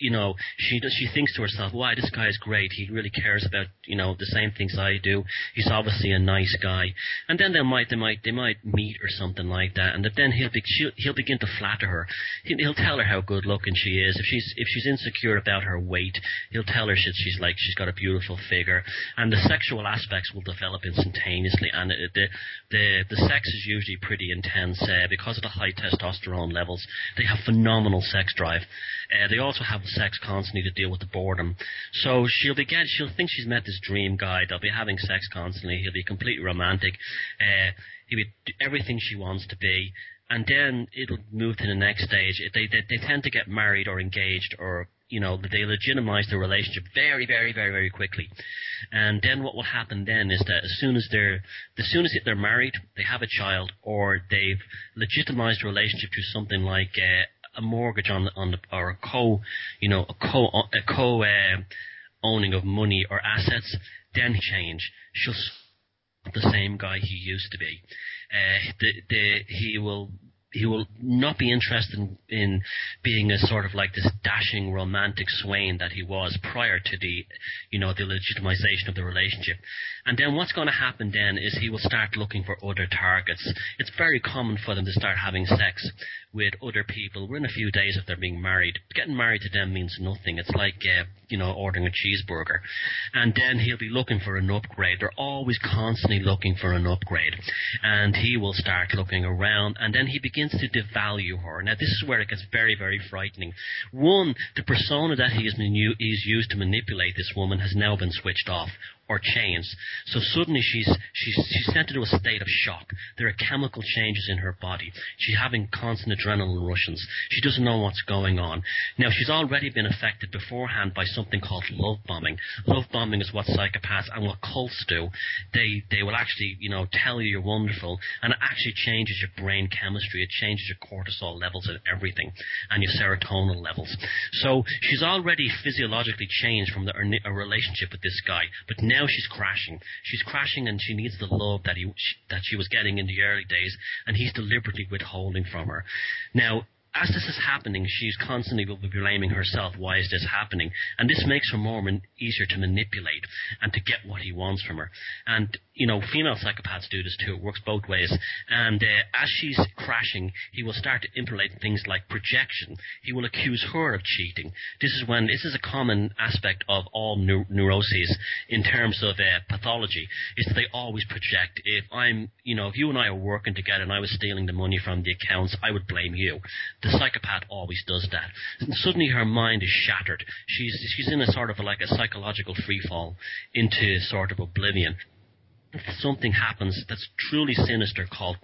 she thinks to herself, "Wow, this guy is great. He really cares about, the same things I do. He's obviously a nice guy." And then they might meet or something like that. And then he'll begin to flatter her. He'll tell her how good looking she is. If she's insecure about her weight, he'll tell her she's got a beautiful figure. And the sexual aspects will develop instantaneously. And the sex is usually pretty intense because of the high testosterone levels. They have phenomenal sex drive. They also have sex constantly to deal with the boredom. So she'll think she's met this dream guy. They'll be having sex constantly. He'll be completely romantic. He'll be everything she wants to be. And then it'll move to the next stage. They tend to get married or engaged, or they legitimize their relationship very, very, very, very quickly. And then what will happen then is that as soon as they're married, they have a child, or they've legitimized the relationship to something like a mortgage on the, or a co owning of money or assets, then change. She'll the same guy he used to be. He will not be interested in being a sort of like this dashing romantic swain that he was prior to the legitimization of the relationship. And then what's going to happen then is he will start looking for other targets. It's very common for them to start having sex with other people within a few days if they're being married. Getting married to them means nothing. It's like, ordering a cheeseburger. And then he'll be looking for an upgrade. They're always constantly looking for an upgrade. And he will start looking around, and then he begins to devalue her. Now, this is where it gets very, very frightening. One, the persona that he's used to manipulate this woman has now been switched off or changed. So suddenly she's sent into a state of shock. There are chemical changes in her body. She's having constant adrenaline rushes. She doesn't know what's going on. Now, she's already been affected beforehand by something called love bombing. Love bombing is what psychopaths and what cults do. They will actually, tell you you're wonderful, and it actually changes your brain chemistry. It changes your cortisol levels and everything, and your serotonin levels. So she's already physiologically changed from a relationship with this guy, but now she's crashing. She's crashing, and she needs the love that she was getting in the early days, and he's deliberately withholding from her. Now, as this is happening, she's constantly will be blaming herself. Why is this happening? And this makes her more easier to manipulate and to get what he wants from her. And, female psychopaths do this too. It works both ways. And as she's crashing, he will start to implement things like projection. He will accuse her of cheating. This is a common aspect of all neuroses in terms of pathology, is that they always project. If you and I are working together and I was stealing the money from the accounts, I would blame you. The psychopath always does that. And suddenly her mind is shattered. She's in a sort of like a psychological free fall into sort of oblivion. Something happens that's truly sinister called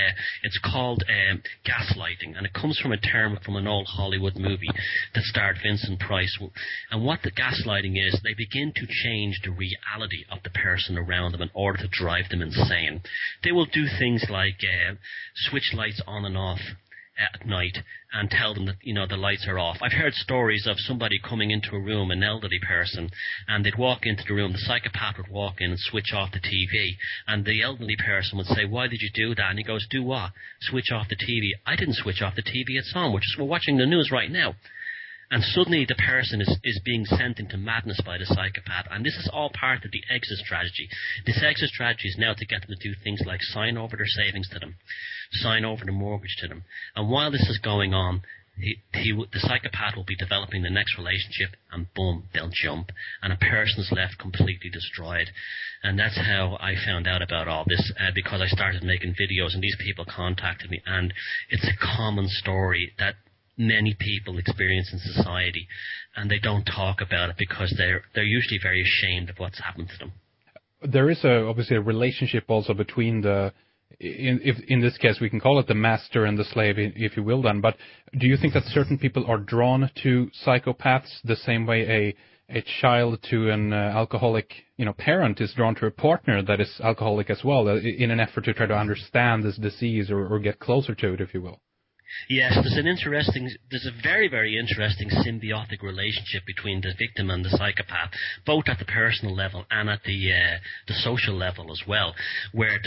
gaslighting, and it comes from a term from an old Hollywood movie that starred Vincent Price. And what the gaslighting is, they begin to change the reality of the person around them in order to drive them insane. They will do things like switch lights on and off at night and tell them that, the lights are off. I've heard stories of somebody coming into a room, an elderly person, and they'd walk into the room, the psychopath would walk in and switch off the TV, and the elderly person would say, why did you do that? And he goes, do what? Switch off the TV. I didn't switch off the TV, it's on. We're watching the news right now. And suddenly the person is being sent into madness by the psychopath. And this is all part of the exit strategy. This exit strategy is now to get them to do things like sign over their savings to them, sign over the mortgage to them. And while this is going on, the psychopath will be developing the next relationship, and boom, they'll jump. And a person's left completely destroyed. And that's how I found out about all this, because I started making videos and these people contacted me. And it's a common story that many people experience in society, and they don't talk about it because they're usually very ashamed of what's happened to them. There is obviously a relationship also between in this case we can call it the master and the slave, if you will then, but do you think that certain people are drawn to psychopaths the same way a child to an alcoholic parent is drawn to a partner that is alcoholic as well, in an effort to try to understand this disease or get closer to it, if you will? Yes, there's a very, very interesting symbiotic relationship between the victim and the psychopath, both at the personal level and at the social level as well, where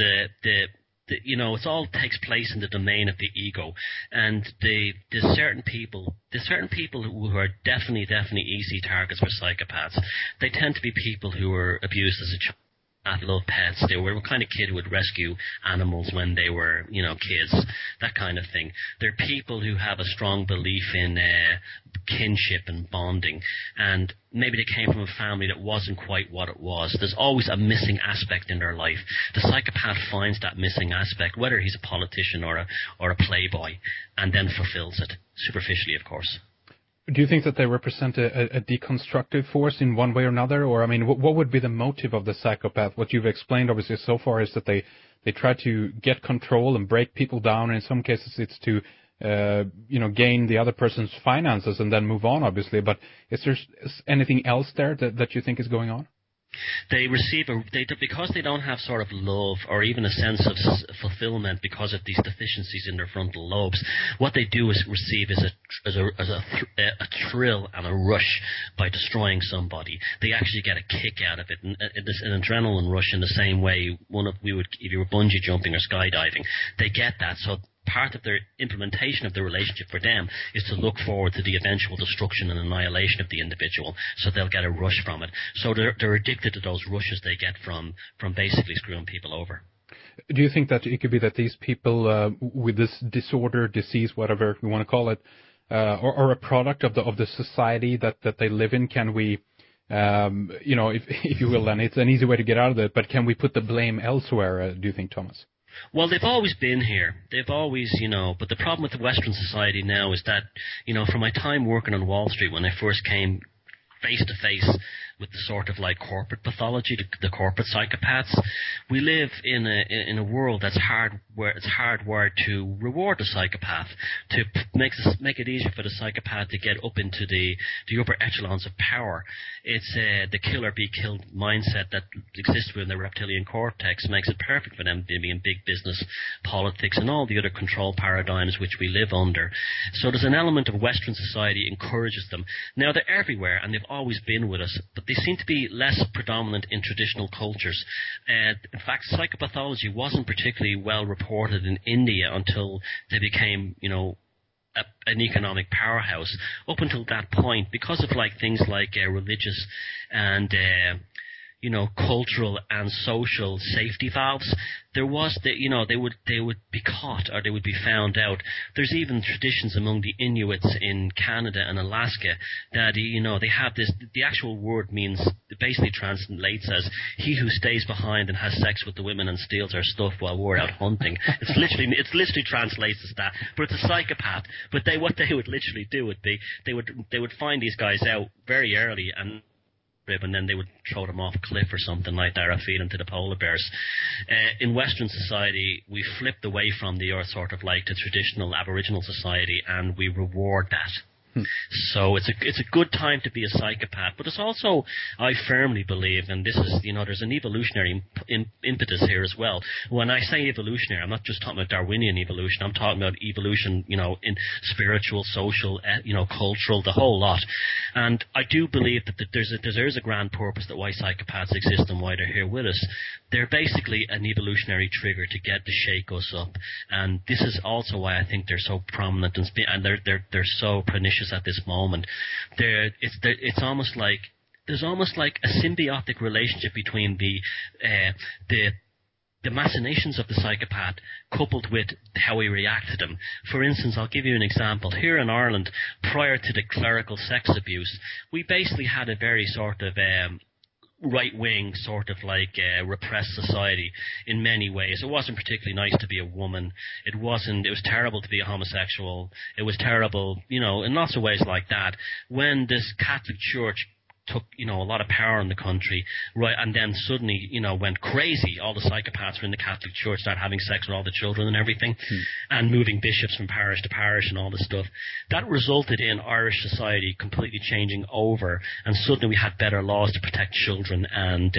it all takes place in the domain of the ego, and there's certain people who are definitely easy targets for psychopaths. They tend to be people who were abused as a child. Love pets. They were the kind of kid who would rescue animals when they were, kids, that kind of thing. They're people who have a strong belief in kinship and bonding, and maybe they came from a family that wasn't quite what it was. There's always a missing aspect in their life. The psychopath finds that missing aspect, whether he's a politician or a playboy, and then fulfills it, superficially, of course. Do you think that they represent a deconstructive force in one way or another? Or, what would be the motive of the psychopath? What you've explained, obviously, so far is that they try to get control and break people down. And in some cases, it's to, gain the other person's finances and then move on, obviously. But is there anything else there that you think is going on? They because they don't have sort of love or even a sense of fulfillment because of these deficiencies in their frontal lobes. What they do is receive a thrill and a rush by destroying somebody. They actually get a kick out of it, an adrenaline rush in the same way if you were bungee jumping or skydiving. They get that. So part of their implementation of the relationship for them is to look forward to the eventual destruction and annihilation of the individual, so they'll get a rush from it. So they're addicted to those rushes they get from basically screwing people over. Do you think that it could be that these people with this disorder, disease, whatever you want to call it, are a product of the society that they live in? Can we, if you will, then it's an easy way to get out of it, but can we put the blame elsewhere, do you think, Thomas? Well, they've always been here. They've always, but the problem with the Western society now is that, from my time working on Wall Street when I first came face to face with the sort of like corporate pathology, the corporate psychopaths, we live in a world that's hardwired to reward the psychopath, to make it easier for the psychopath to get up into the upper echelons of power. It's the kill or be killed mindset that exists within the reptilian cortex makes it perfect for them to be in big business, politics, and all the other control paradigms which we live under. So there's an element of Western society encourages them. Now they're everywhere and they've always been with us, but they seem to be less predominant in traditional cultures. In fact, psychopathology wasn't particularly well reported in India until they became, an economic powerhouse. Up until that point, because of things like religious and cultural and social safety valves, they would be caught, or they would be found out. There's even traditions among the Inuits in Canada and Alaska that they have this. The actual word means, it basically translates as "he who stays behind and has sex with the women and steals our stuff while we're out hunting." It's literally translates as that, but it's a psychopath. But what they would literally do would be they would find these guys out very early and then they would throw them off a cliff or something like that, or feed them to the polar bears. In Western society, we flipped away from the earth sort of like the traditional Aboriginal society, and we reward that. So it's a good time to be a psychopath, but it's also, I firmly believe, and this is, there's an evolutionary impetus here as well. When I say evolutionary, I'm not just talking about Darwinian evolution. I'm talking about evolution, in spiritual, social, cultural, the whole lot. And I do believe that there is a grand purpose that why psychopaths exist and why they're here with us. They're basically an evolutionary trigger to shake us up, and this is also why I think they're so prominent and they're so pernicious at this moment. It's almost like there's almost like a symbiotic relationship between the machinations of the psychopath coupled with how we react to them. For instance, I'll give you an example. Here in Ireland, prior to the clerical sex abuse, we basically had a very sort of right-wing sort of repressed society in many ways. It wasn't particularly nice to be a woman. It was terrible to be a homosexual. It was terrible, in lots of ways like that. When this Catholic Church took, a lot of power in the country, right, and then suddenly, went crazy. All the psychopaths were in the Catholic Church, started having sex with all the children and everything, and moving bishops from parish to parish and all this stuff. That resulted in Irish society completely changing over, and suddenly we had better laws to protect children and,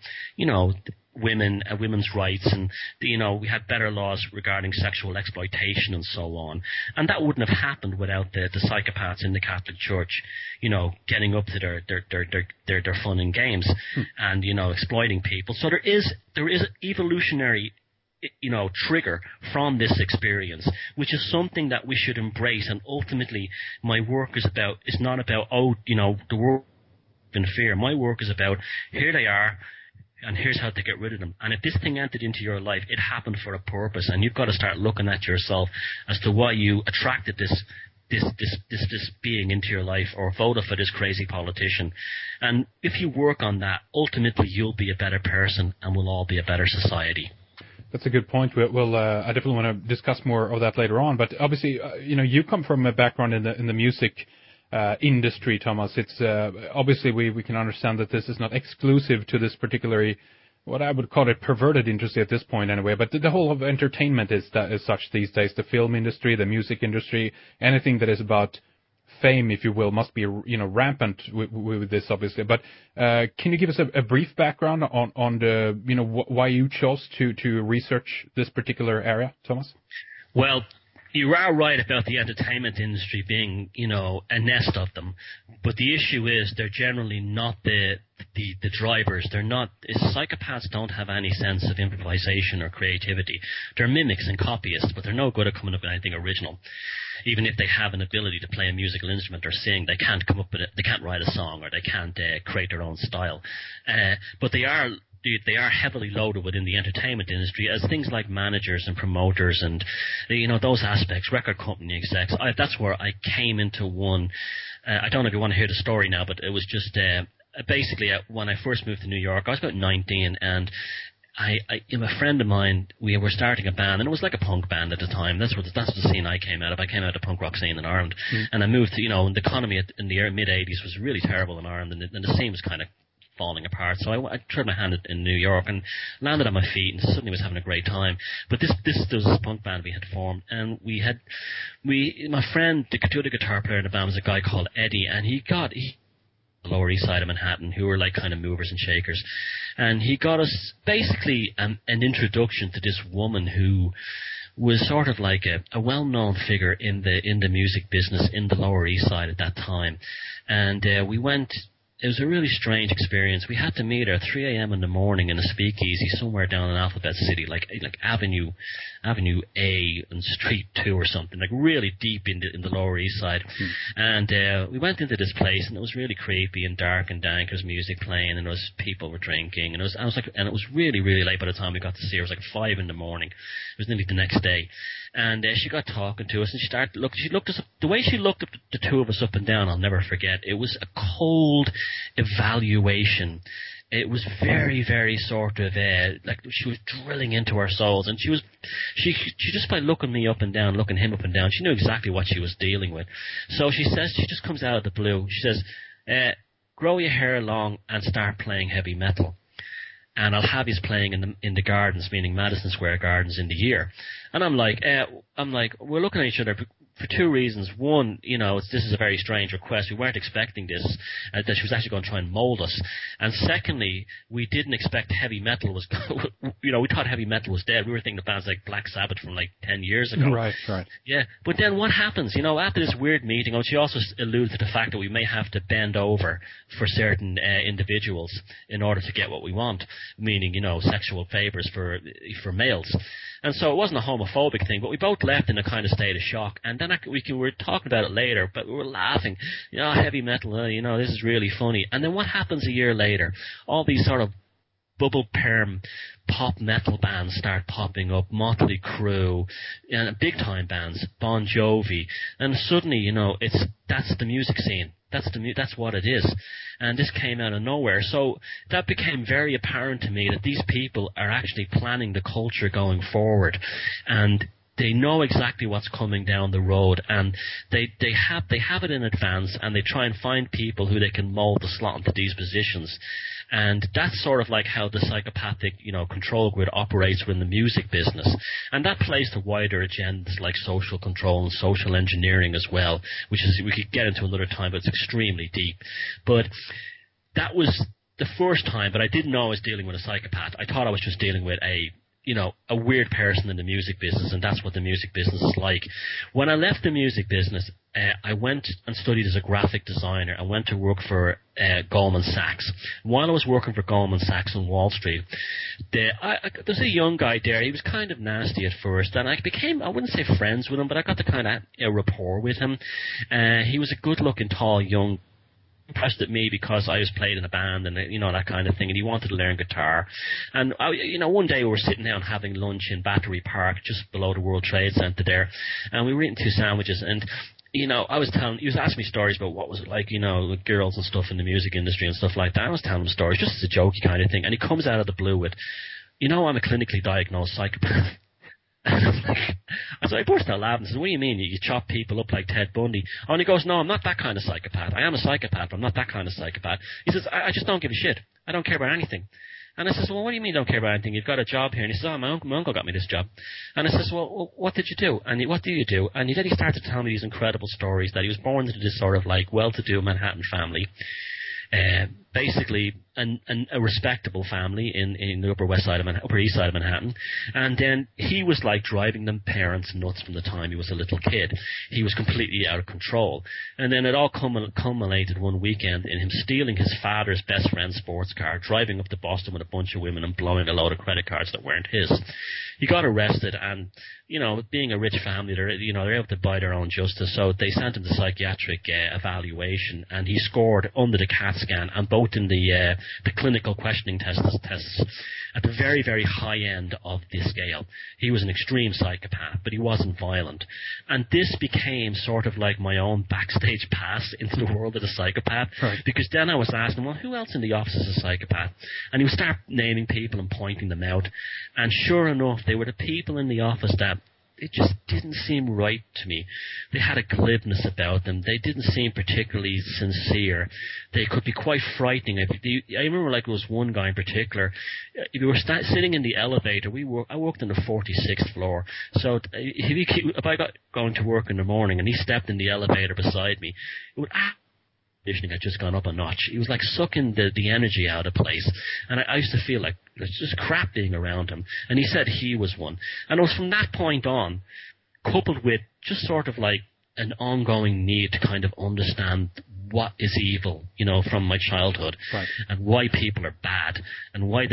women's rights, and we had better laws regarding sexual exploitation and so on. And that wouldn't have happened without the psychopaths in the Catholic Church, getting up to their fun and games and exploiting people. So there is an evolutionary trigger from this experience, which is something that we should embrace. And ultimately, my work is not about the world in fear. My work is about, here they are, and here's how to get rid of them. And if this thing entered into your life, it happened for a purpose, and you've got to start looking at yourself as to why you attracted this being into your life, or voted for this crazy politician. And if you work on that, ultimately you'll be a better person, and we'll all be a better society. That's a good point. I definitely want to discuss more of that later on. But obviously, you come from a background in the music industry, Thomas. It's obviously we can understand that this is not exclusive to this particularly, what I would call it, perverted industry at this point anyway. But the whole of entertainment is such these days. The film industry, the music industry, anything that is about fame, if you will, must be rampant with this, obviously. But can you give us a brief background on the why you chose to research this particular area, Thomas? Well, you are right about the entertainment industry being, a nest of them. But the issue is they're generally not the drivers. They're not. Psychopaths don't have any sense of improvisation or creativity. They're mimics and copyists, but they're no good at coming up with anything original. Even if they have an ability to play a musical instrument or sing, they can't come up with it. They can't write a song, or they can't create their own style. But they are heavily loaded within the entertainment industry as things like managers and promoters and those aspects, record company execs. That's where I came into one. I don't know if you want to hear the story now, but it was just basically when I first moved to New York. I was about 19, and a friend of mine, we were starting a band, and it was like a punk band at the time. That's the scene I came out of. I came out of the punk rock scene in Ireland, and I moved to, the economy in the mid-'80s was really terrible in Ireland, and the scene was kind of falling apart. So I tried my hand in New York and landed on my feet, and suddenly was having a great time. But there was this punk band we had formed, and my friend, the guitar player in the band, was a guy called Eddie, and he Lower East Side of Manhattan, who were like kind of movers and shakers, and he got us basically an introduction to this woman who was sort of like a well-known figure in the music business in the Lower East Side at that time. And we went it was a really strange experience. We had to meet her at 3 a.m. in the morning in a speakeasy somewhere down in Alphabet City, like Avenue A and Street 2 or something, like really deep in the Lower East Side. And we went into this place, and it was really creepy and dark and dank. There was music playing, and there was people were drinking, and it was really, really late by the time we got to see her. It was like 5 in the morning. It was nearly the next day. And she got talking to us, and she looked us up. The way she looked at the two of us up and down, I'll never forget. It was a cold evaluation. It was very, very sort of like she was drilling into our souls, and she just by looking me up and down, looking him up and down, she knew exactly what she was dealing with. So she just comes out of the blue. She says, "Grow your hair long and start playing heavy metal. And I'll have you playing in the gardens," meaning Madison Square Gardens, in the year. And I'm like, we're looking at each other for two reasons. One, this is a very strange request. We weren't expecting this, that she was actually going to try and mold us. And secondly, we didn't expect heavy metal was, we thought heavy metal was dead. We were thinking of bands like Black Sabbath from like 10 years ago. Right. Yeah. But then what happens? After this weird meeting, she also alluded to the fact that we may have to bend over for certain individuals in order to get what we want, meaning, sexual favors for males. And so it wasn't a homophobic thing, but we both left in a kind of state of shock. And then we were talking about it later, but we were laughing. Heavy metal, this is really funny. And then what happens a year later? All these sort of bubble perm pop metal bands start popping up, Motley Crue, and big time bands, Bon Jovi, and suddenly, that's the music scene. That's what it is. And this came out of nowhere. So that became very apparent to me that these people are actually planning the culture going forward. And they know exactly what's coming down the road, and they have it in advance, and they try and find people who they can mold to slot into these positions. And that's sort of like how the psychopathic, control grid operates within the music business. And that plays to wider agendas like social control and social engineering as well, which is, we could get into another time, but it's extremely deep. But that was the first time, but I didn't know I was dealing with a psychopath. I thought I was just dealing with a weird person in the music business, and that's what the music business is like. When I left the music business, I went and studied as a graphic designer. I went to work for Goldman Sachs. While I was working for Goldman Sachs on Wall Street, there's a young guy there. He was kind of nasty at first, and I became, I wouldn't say friends with him, but I got the kind of rapport with him. He was a good-looking, tall, young, impressed at me because I was playing in a band and that kind of thing, and he wanted to learn guitar. And one day we were sitting down having lunch in Battery Park, just below the World Trade Center there, and we were eating 2 sandwiches, and he was asking me stories about what was it like, with girls and stuff in the music industry and stuff like that. I was telling him stories just as a jokey kind of thing, and he comes out of the blue with, I'm a clinically diagnosed psychopath. I burst out laughing and said, "What do you mean? You chop people up like Ted Bundy?" Oh, and he goes, "No, I'm not that kind of psychopath. I am a psychopath, but I'm not that kind of psychopath." He says, I just don't give a shit. I don't care about anything. And I says, "Well, what do you mean you don't care about anything? You've got a job here." And he says, "Oh, my uncle got me this job." And I says, well, what did you do? And what do you do? And then he started to tell me these incredible stories that he was born into this sort of like well-to-do Manhattan family. Basically a respectable family in the Upper East Side of Manhattan, and then he was like driving them parents nuts from the time he was a little kid. He was completely out of control, and then it all culminated one weekend in him stealing his father's best friend's sports car, driving up to Boston with a bunch of women and blowing a load of credit cards that weren't his. He got arrested, and being a rich family, they're able to buy their own justice, so they sent him to psychiatric evaluation, and he scored under the CAT scan and both in the clinical questioning tests at the very, very high end of the scale. He was an extreme psychopath, but he wasn't violent. And this became sort of like my own backstage pass into the world of the psychopath, right. Because then I was asking, well, who else in the office is a psychopath? And he would start naming people and pointing them out. And sure enough, they were the people in the office that it just didn't seem right to me. They had a glibness about them. They didn't seem particularly sincere. They could be quite frightening. I remember there was one guy in particular. If we were sitting in the elevator, I worked on the 46th floor. So if I got going to work in the morning and he stepped in the elevator beside me, it would had just gone up a notch. He was like sucking the energy out of place, and I used to feel like it's just crap being around him. And he said he was one, and it was from that point on, coupled with just sort of like an ongoing need to kind of understand what is evil, from my childhood, right, and why people are bad, and why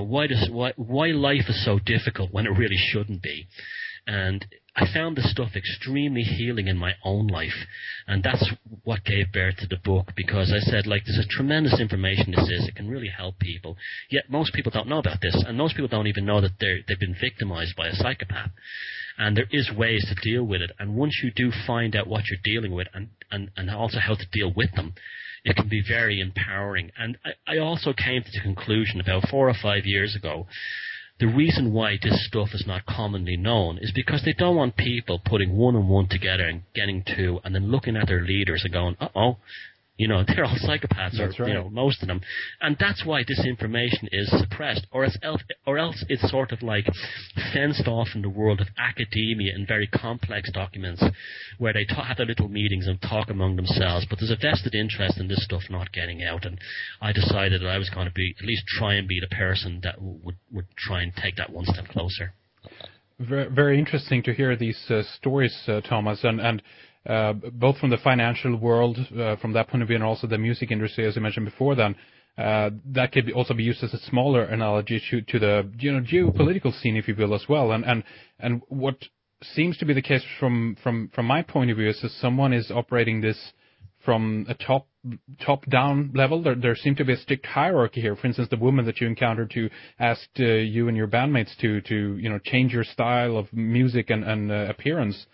why life is so difficult when it really shouldn't be. And I found this stuff extremely healing in my own life, and that's what gave birth to the book, because I said, there's a tremendous information this is. It can really help people. Yet most people don't know about this, and most people don't even know that they've been victimized by a psychopath. And there is ways to deal with it, and once you do find out what you're dealing with and also how to deal with them, it can be very empowering. And I also came to the conclusion about 4 or 5 years ago, the reason why this stuff is not commonly known is because they don't want people putting 1 and 1 together and getting 2 and then looking at their leaders and going, uh-oh, they're all psychopaths, that's right. Most of them. And that's why this information is suppressed, or else it's sort of fenced off in the world of academia in very complex documents where they have their little meetings and talk among themselves. But there's a vested interest in this stuff not getting out, and I decided that I was going to at least try and be the person that would try and take that one step closer. Very, very interesting to hear these stories, Thomas, and both from the financial world, from that point of view, and also the music industry, as I mentioned before. Then that could also be used as a smaller analogy to the geopolitical scene, if you will, as well. And what seems to be the case from my point of view is that someone is operating this from a top down level. There seemed to be a strict hierarchy here. For instance, the woman that you encountered who asked you and your bandmates to change your style of music and appearance.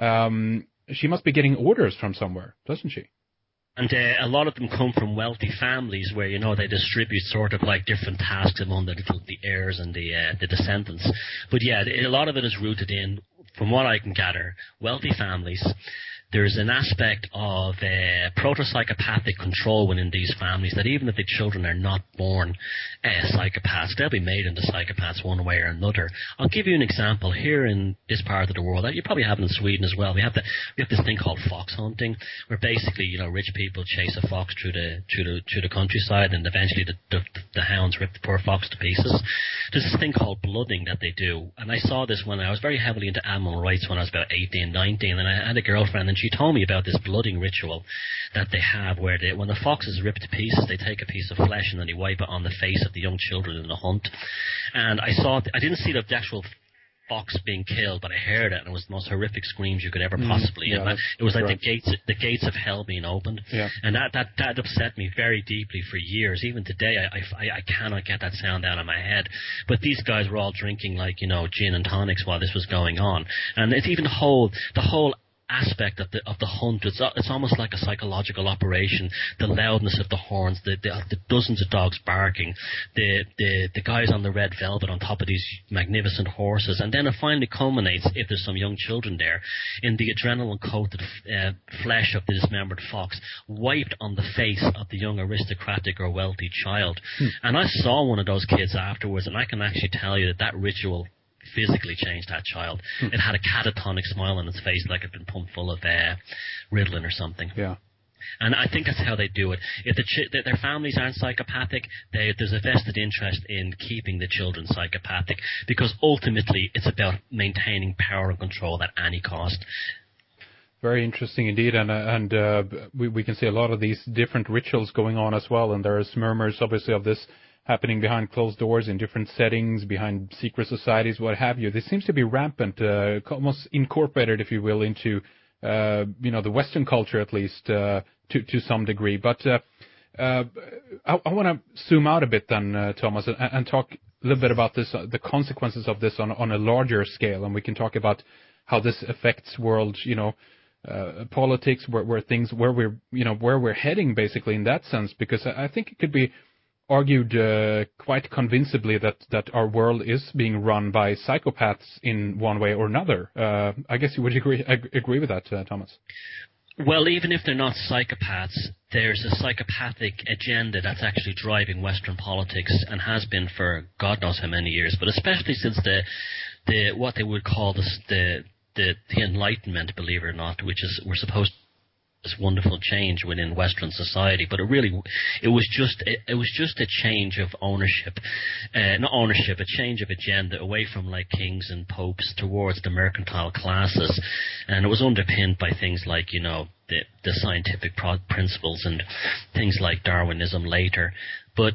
She must be getting orders from somewhere, doesn't she? And a lot of them come from wealthy families where, they distribute sort of different tasks among the heirs and the descendants. But yeah, a lot of it is rooted in, from what I can gather, wealthy families. There's an aspect of proto-psychopathic control within these families that even if the children are not born psychopaths, they'll be made into psychopaths one way or another. I'll give you an example. Here in this part of the world, you probably have it in Sweden as well, we have this thing called fox hunting, where basically, rich people chase a fox through the countryside, and eventually the hounds rip the poor fox to pieces. There's this thing called blooding that they do, and I saw this when I was very heavily into animal rights when I was about 18, 19, and I had a girlfriend, and she told me about this blooding ritual that they have where when the fox is ripped to pieces, they take a piece of flesh and then they wipe it on the face of the young children in the hunt. And I didn't see the actual fox being killed, but I heard it, and it was the most horrific screams you could ever possibly hear. It was like the gates of hell being opened. Yeah. And that upset me very deeply for years. Even today, I cannot get that sound out of my head. But these guys were all drinking gin and tonics while this was going on. And it's even the whole aspect of the hunt. It's almost like a psychological operation. The loudness of the horns, the dozens of dogs barking, the guys on the red velvet on top of these magnificent horses, and then it finally culminates, if there's some young children there, in the adrenaline-coated flesh of the dismembered fox wiped on the face of the young aristocratic or wealthy child. And I saw one of those kids afterwards, and I can actually tell you that ritual physically changed that child. It had a catatonic smile on its face, like it had been pumped full of Ritalin or something. Yeah. And I think that's how they do it. If their families aren't psychopathic, there's a vested interest in keeping the children psychopathic, because ultimately it's about maintaining power and control at any cost. Very interesting indeed, and we can see a lot of these different rituals going on as well, and there's murmurs obviously of this happening behind closed doors in different settings, behind secret societies, what have you. This seems to be rampant, almost incorporated, if you will, into the Western culture, at least to some degree. But I want to zoom out a bit then, Thomas, and talk a little bit about this, the consequences of this on a larger scale, and we can talk about how this affects world, politics, where we're heading basically in that sense, because I think it could be argued quite convincingly that our world is being run by psychopaths in one way or another. I guess you would agree with that, Thomas. Well, even if they're not psychopaths, there's a psychopathic agenda that's actually driving Western politics and has been for God knows how many years, but especially since the what they would call the Enlightenment, believe it or not, which is we're supposed this wonderful change within Western society, but it was just a change of ownership, not ownership, a change of agenda away from like kings and popes towards the mercantile classes, and it was underpinned by things like the scientific principles and things like Darwinism later, but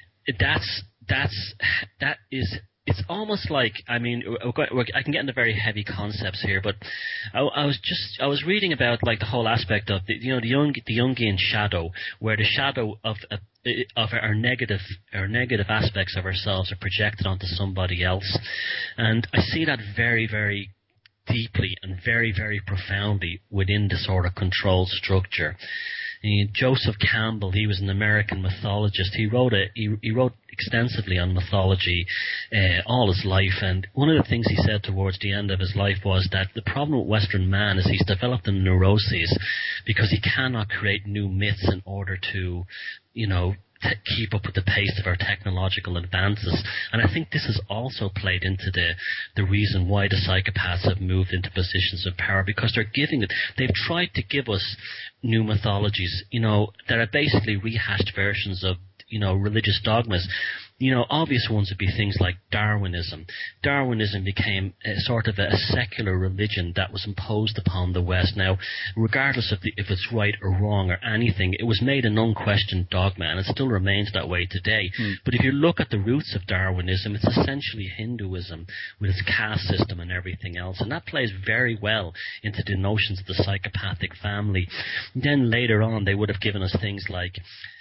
it's almost like, I mean, I can get into very heavy concepts here, but I was reading about like the whole aspect of the Jungian shadow, where the shadow of our negative aspects of ourselves are projected onto somebody else, and I see that very, very deeply and very, very profoundly within the sort of control structure. Joseph Campbell, he was an American mythologist. He wrote extensively on mythology all his life, and one of the things he said towards the end of his life was that the problem with Western man is he's developed a neuroses because he cannot create new myths in order to, keep up with the pace of our technological advances. And I think this has also played into the reason why the psychopaths have moved into positions of power, because they've tried to give us new mythologies, that are basically rehashed versions of, religious dogmas. Obvious ones would be things like Darwinism. Darwinism became a sort of a secular religion that was imposed upon the West. Now, regardless of if it's right or wrong or anything, it was made an unquestioned dogma, and it still remains that way today. But if you look at the roots of Darwinism, it's essentially Hinduism with its caste system and everything else, and that plays very well into the notions of the psychopathic family. Then later on, they would have given us things like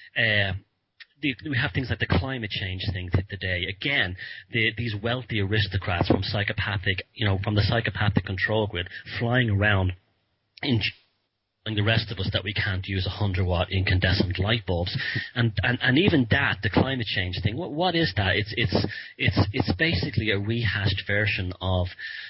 we have things like the climate change thing today. Again, these wealthy aristocrats from the psychopathic control grid flying around and the rest of us that we can't use 100-watt incandescent light bulbs, and even that, the climate change thing. What is that? It's basically a rehashed version of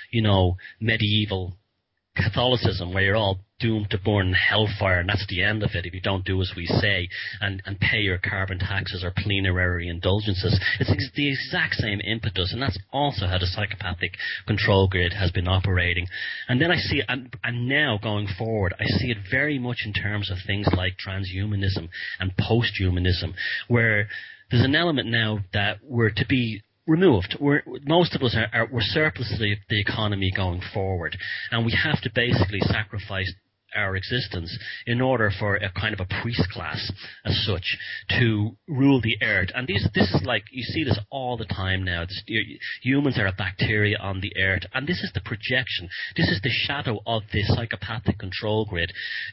medieval Catholicism, where you're all doomed to burn in hellfire, and that's the end of it if you don't do as we say and pay your carbon taxes or plenary indulgences. It's the exact same impetus, and that's also how the psychopathic control grid has been operating. And then I see it, and now going forward, I see it very much in terms of things like transhumanism and posthumanism, where there's an element now that we're to be removed. Most of us we're surplus to the economy going forward, and we have to basically sacrifice our existence in order for a kind of a priest class as such to rule the earth. And this is like, you see this all the time now. Humans are a bacteria on the earth, and this is the projection. This is the shadow of the psychopathic control grid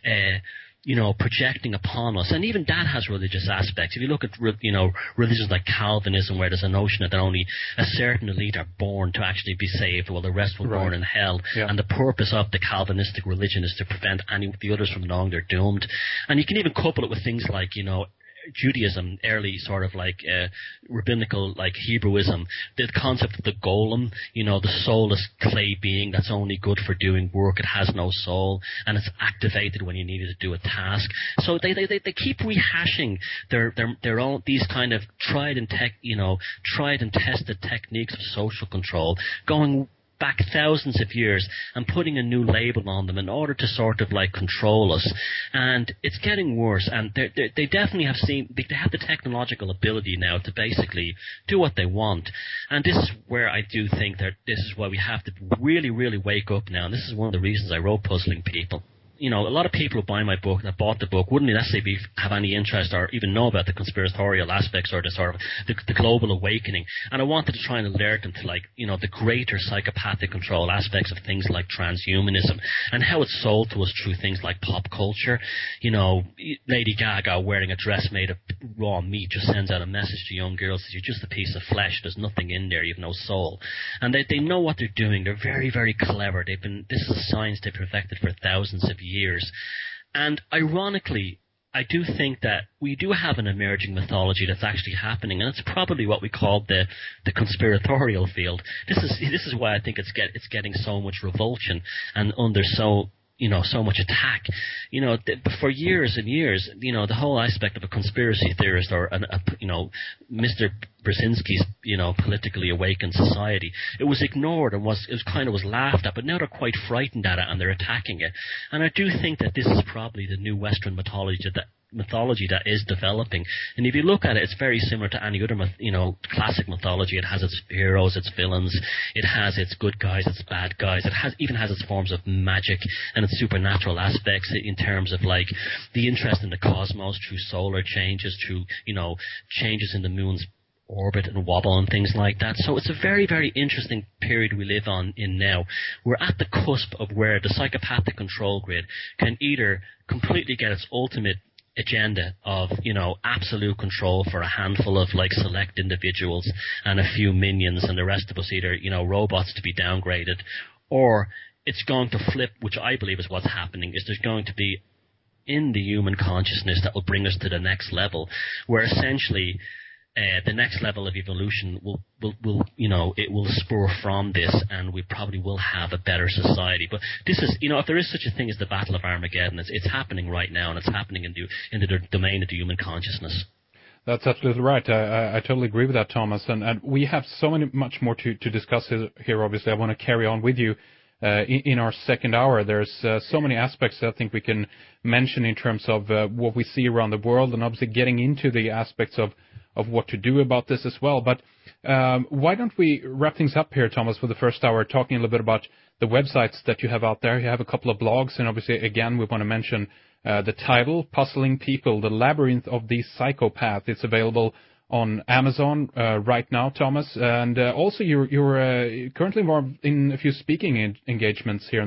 projecting upon us. And even that has religious aspects. If you look at, religions like Calvinism, where there's a notion that only a certain elite are born to actually be saved, while the rest will burn in hell. Yeah. And the purpose of the Calvinistic religion is to prevent the others from knowing they're doomed. And you can even couple it with things like, Judaism, early sort of like rabbinical, like Hebrewism, the concept of the golem, the soulless clay being that's only good for doing work. It has no soul, and it's activated when you need it to do a task. So they keep rehashing their own, these kind of tried and tested techniques of social control, going back thousands of years and putting a new label on them in order to sort of like control us. And it's getting worse, and they definitely have they have the technological ability now to basically do what they want. And this is where I do think that this is why we have to really, really wake up now, and this is one of the reasons I wrote Puzzling People. A lot of people who buy my book, that bought the book, wouldn't necessarily have any interest or even know about the conspiratorial aspects or the sort of the global awakening. And I wanted to try and alert them to the greater psychopathic control aspects of things like transhumanism and how it's sold to us through things like pop culture. Lady Gaga wearing a dress made of raw meat just sends out a message to young girls that you're just a piece of flesh. There's nothing in there. You've no soul. And they know what they're doing. They're very, very clever. This is a science they've perfected for thousands of years. And ironically, I do think that we do have an emerging mythology that's actually happening, and it's probably what we call the conspiratorial field. This is why I think it's getting so much revulsion and under so so much attack. For years and years, the whole aspect of a conspiracy theorist or Mr. Brzezinski's, politically awakened society, it was ignored and was laughed at, but now they're quite frightened at it and they're attacking it. And I do think that this is probably the new Western mythology that is developing. And if you look at it, it's very similar to any other classic mythology. It has its heroes, its villains, it has its good guys, its bad guys, it even has its forms of magic and its supernatural aspects in terms of like the interest in the cosmos through solar changes, through changes in the moon's orbit and wobble and things like that. So it's a very, very interesting period we live in now. We're at the cusp of where the psychopathic control grid can either completely get its ultimate agenda of absolute control for a handful of like select individuals and a few minions, and the rest of us either robots to be downgraded, or it's going to flip, which I believe is what's happening. Is there's going to be in the human consciousness that will bring us to the next level, where essentially the next level of evolution will it will spur from this, and we probably will have a better society. But this is, if there is such a thing as the Battle of Armageddon, it's happening right now, and it's happening in the domain of the human consciousness. That's absolutely right. I totally agree with that, Thomas. And we have much more to discuss here. Obviously, I want to carry on with you in our second hour. There's so many aspects that I think we can mention in terms of what we see around the world, and obviously getting into the aspects of what to do about this as well. But why don't we wrap things up here, Thomas, for the first hour, talking a little bit about the websites that you have out there. You have a couple of blogs, and obviously, again, we want to mention the title, Puzzling People, The Labyrinth of the Psychopath. It's available on Amazon right now, Thomas. And also, you're currently involved in a few speaking engagements here